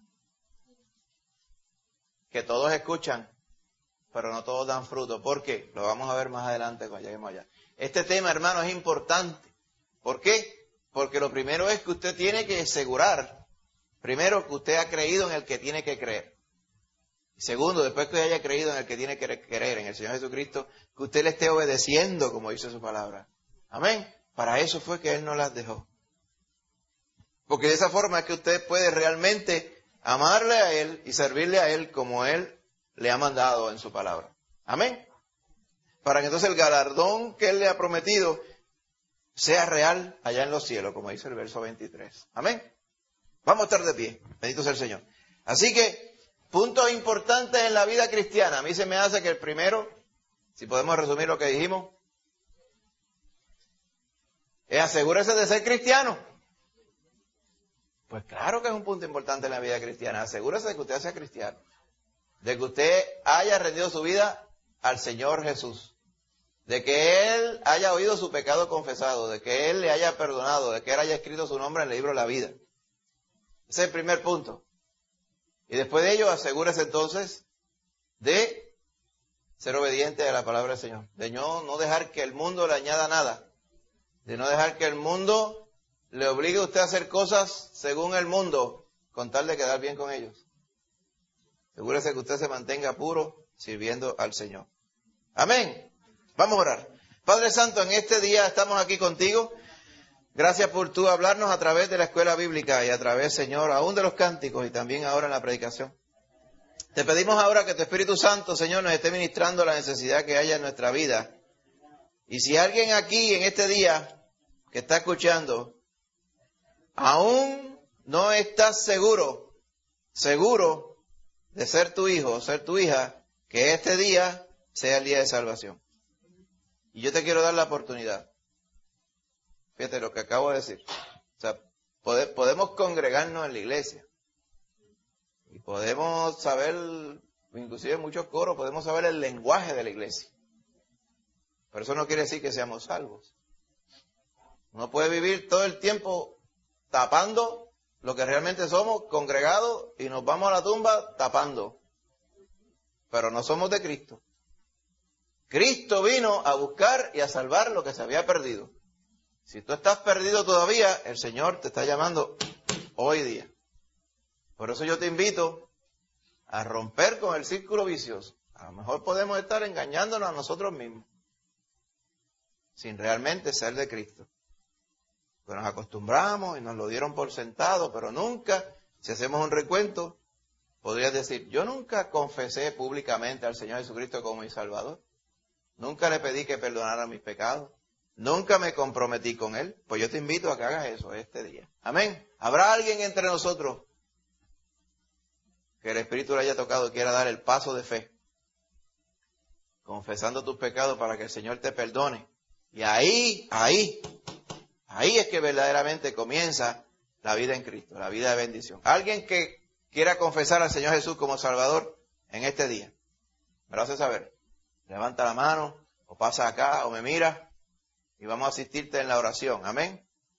S1: Que todos escuchan, pero no todos dan fruto. ¿Por qué? Lo vamos a ver más adelante cuando lleguemos allá. Este tema, hermano, es importante. ¿Por qué? Porque lo primero es que usted tiene que asegurar, primero, que usted ha creído en el que tiene que creer. Y segundo, después que haya creído en el que tiene que creer, en el Señor Jesucristo, que usted le esté obedeciendo, como dice su palabra. Amén. Para eso fue que Él nos las dejó. Porque de esa forma es que usted puede realmente amarle a Él y servirle a Él como Él le ha mandado en su palabra. Amén. Para que entonces el galardón que Él le ha prometido sea real allá en los cielos, como dice el verso 23. Amén. Vamos a estar de pie. Bendito sea el Señor. Así que, puntos importantes en la vida cristiana. A mí se me hace que el primero, si podemos resumir lo que dijimos, es asegúrese de ser cristiano. Pues claro que es un punto importante en la vida cristiana. Asegúrese de que usted sea cristiano. De que usted haya rendido su vida al Señor Jesús. De que Él haya oído su pecado confesado. De que Él le haya perdonado. De que Él haya escrito su nombre en el libro de la vida. Ese es el primer punto. Y después de ello, asegúrese entonces de ser obediente a la palabra del Señor. De no dejar que el mundo le añada nada. de no dejar que el mundo le obligue a usted a hacer cosas según el mundo, con tal de quedar bien con ellos. Asegúrese que usted se mantenga puro sirviendo al Señor. Amén. Vamos a orar. Padre Santo, en este día estamos aquí contigo. Gracias por tú hablarnos a través de la escuela bíblica y a través, Señor, aún de los cánticos y también ahora en la predicación. Te pedimos ahora que tu Espíritu Santo, Señor, nos esté ministrando la necesidad que haya en nuestra vida. Y si alguien aquí en este día que está escuchando, aún no estás seguro de ser tu hijo o ser tu hija, que este día sea el día de salvación. Y yo te quiero dar la oportunidad. Fíjate lo que acabo de decir. O sea, podemos congregarnos en la iglesia. Y podemos saber, inclusive en muchos coros, podemos saber el lenguaje de la iglesia. Pero eso no quiere decir que seamos salvos. Uno puede vivir todo el tiempo tapando lo que realmente somos, congregados, y nos vamos a la tumba tapando. Pero no somos de Cristo. Cristo vino a buscar y a salvar lo que se había perdido. Si tú estás perdido todavía, el Señor te está llamando hoy día. Por eso yo te invito a romper con el círculo vicioso. A lo mejor podemos estar engañándonos a nosotros mismos, sin realmente ser de Cristo. Pues nos acostumbramos y nos lo dieron por sentado, pero nunca, si hacemos un recuento, podrías decir, yo nunca confesé públicamente al Señor Jesucristo como mi Salvador. Nunca le pedí que perdonara mis pecados. Nunca me comprometí con Él. Pues yo te invito a que hagas eso este día. Amén. ¿Habrá alguien entre nosotros que el Espíritu le haya tocado y quiera dar el paso de fe, confesando tus pecados para que el Señor te perdone? Y ahí es que verdaderamente comienza la vida en Cristo, la vida de bendición. Alguien que quiera confesar al Señor Jesús como Salvador en este día, me lo hace saber. Levanta la mano, o pasa acá, o me mira, y vamos a asistirte en la oración. Amén.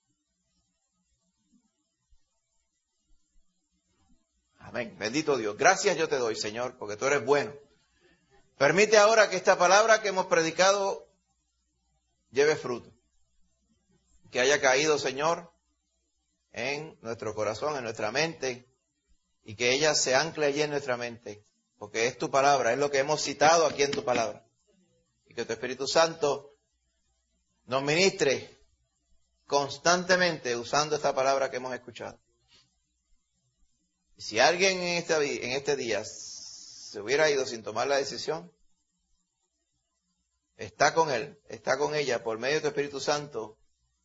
S1: Amén. Bendito Dios. Gracias yo te doy, Señor, porque tú eres bueno. Permite ahora que esta palabra que hemos predicado lleve fruto. Que haya caído, Señor, en nuestro corazón, en nuestra mente, y que ella se ancle allí en nuestra mente, porque es tu palabra, es lo que hemos citado aquí en tu palabra. Y que tu Espíritu Santo nos ministre constantemente usando esta palabra que hemos escuchado. Y si alguien en este día se hubiera ido sin tomar la decisión, está con él, está con ella por medio de tu Espíritu Santo.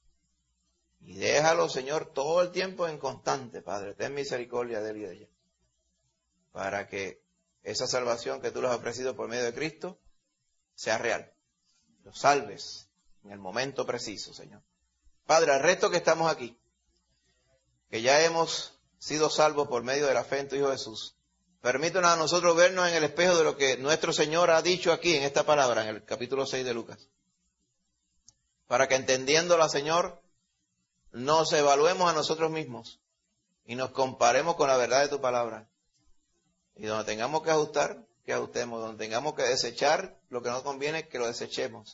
S1: Y déjalo, Señor, todo el tiempo en constante, Padre. Ten misericordia de él y de ella. Para que esa salvación que tú les has ofrecido por medio de Cristo sea real. Los salves en el momento preciso, Señor. Padre, al resto que estamos aquí, que ya hemos sido salvos por medio de la fe en tu Hijo Jesús, permítanos a nosotros vernos en el espejo de lo que nuestro Señor ha dicho aquí en esta palabra, en el capítulo 6 de Lucas. Para que entendiéndola, Señor, nos evaluemos a nosotros mismos y nos comparemos con la verdad de tu palabra. Y donde tengamos que ajustar, que ajustemos. Donde tengamos que desechar lo que no conviene, que lo desechemos.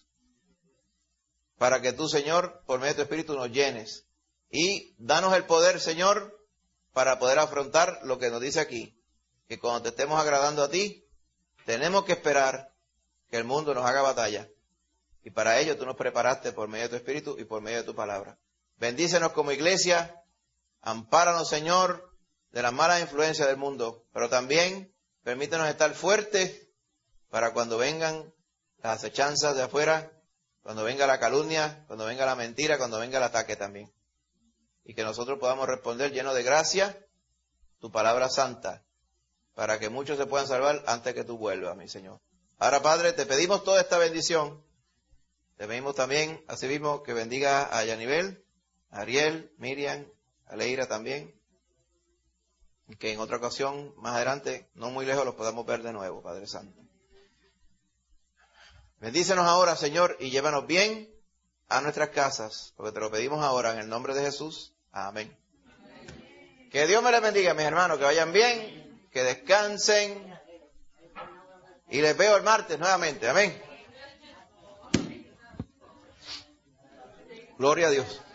S1: Para que tú, Señor, por medio de tu Espíritu nos llenes. Y danos el poder, Señor, para poder afrontar lo que nos dice aquí. Que cuando te estemos agradando a ti, tenemos que esperar que el mundo nos haga batalla. Y para ello tú nos preparaste por medio de tu Espíritu y por medio de tu palabra. Bendícenos como iglesia, ampáranos, Señor, de las malas influencias del mundo, pero también permítenos estar fuertes para cuando vengan las acechanzas de afuera, cuando venga la calumnia, cuando venga la mentira, cuando venga el ataque también. Y que nosotros podamos responder llenos de gracia tu palabra santa, para que muchos se puedan salvar antes que tú vuelvas, mi Señor. Ahora, Padre, te pedimos toda esta bendición. Te pedimos también, asimismo, que bendiga a Yanivel, a Ariel, Miriam, a Leira también. Y que en otra ocasión, más adelante, no muy lejos, los podamos ver de nuevo, Padre Santo. Bendícenos ahora, Señor, y llévanos bien a nuestras casas, porque te lo pedimos ahora en el nombre de Jesús. Amén. Que Dios me les bendiga, mis hermanos, que vayan bien, que descansen, y les veo el martes nuevamente. Amén. Gloria a Dios.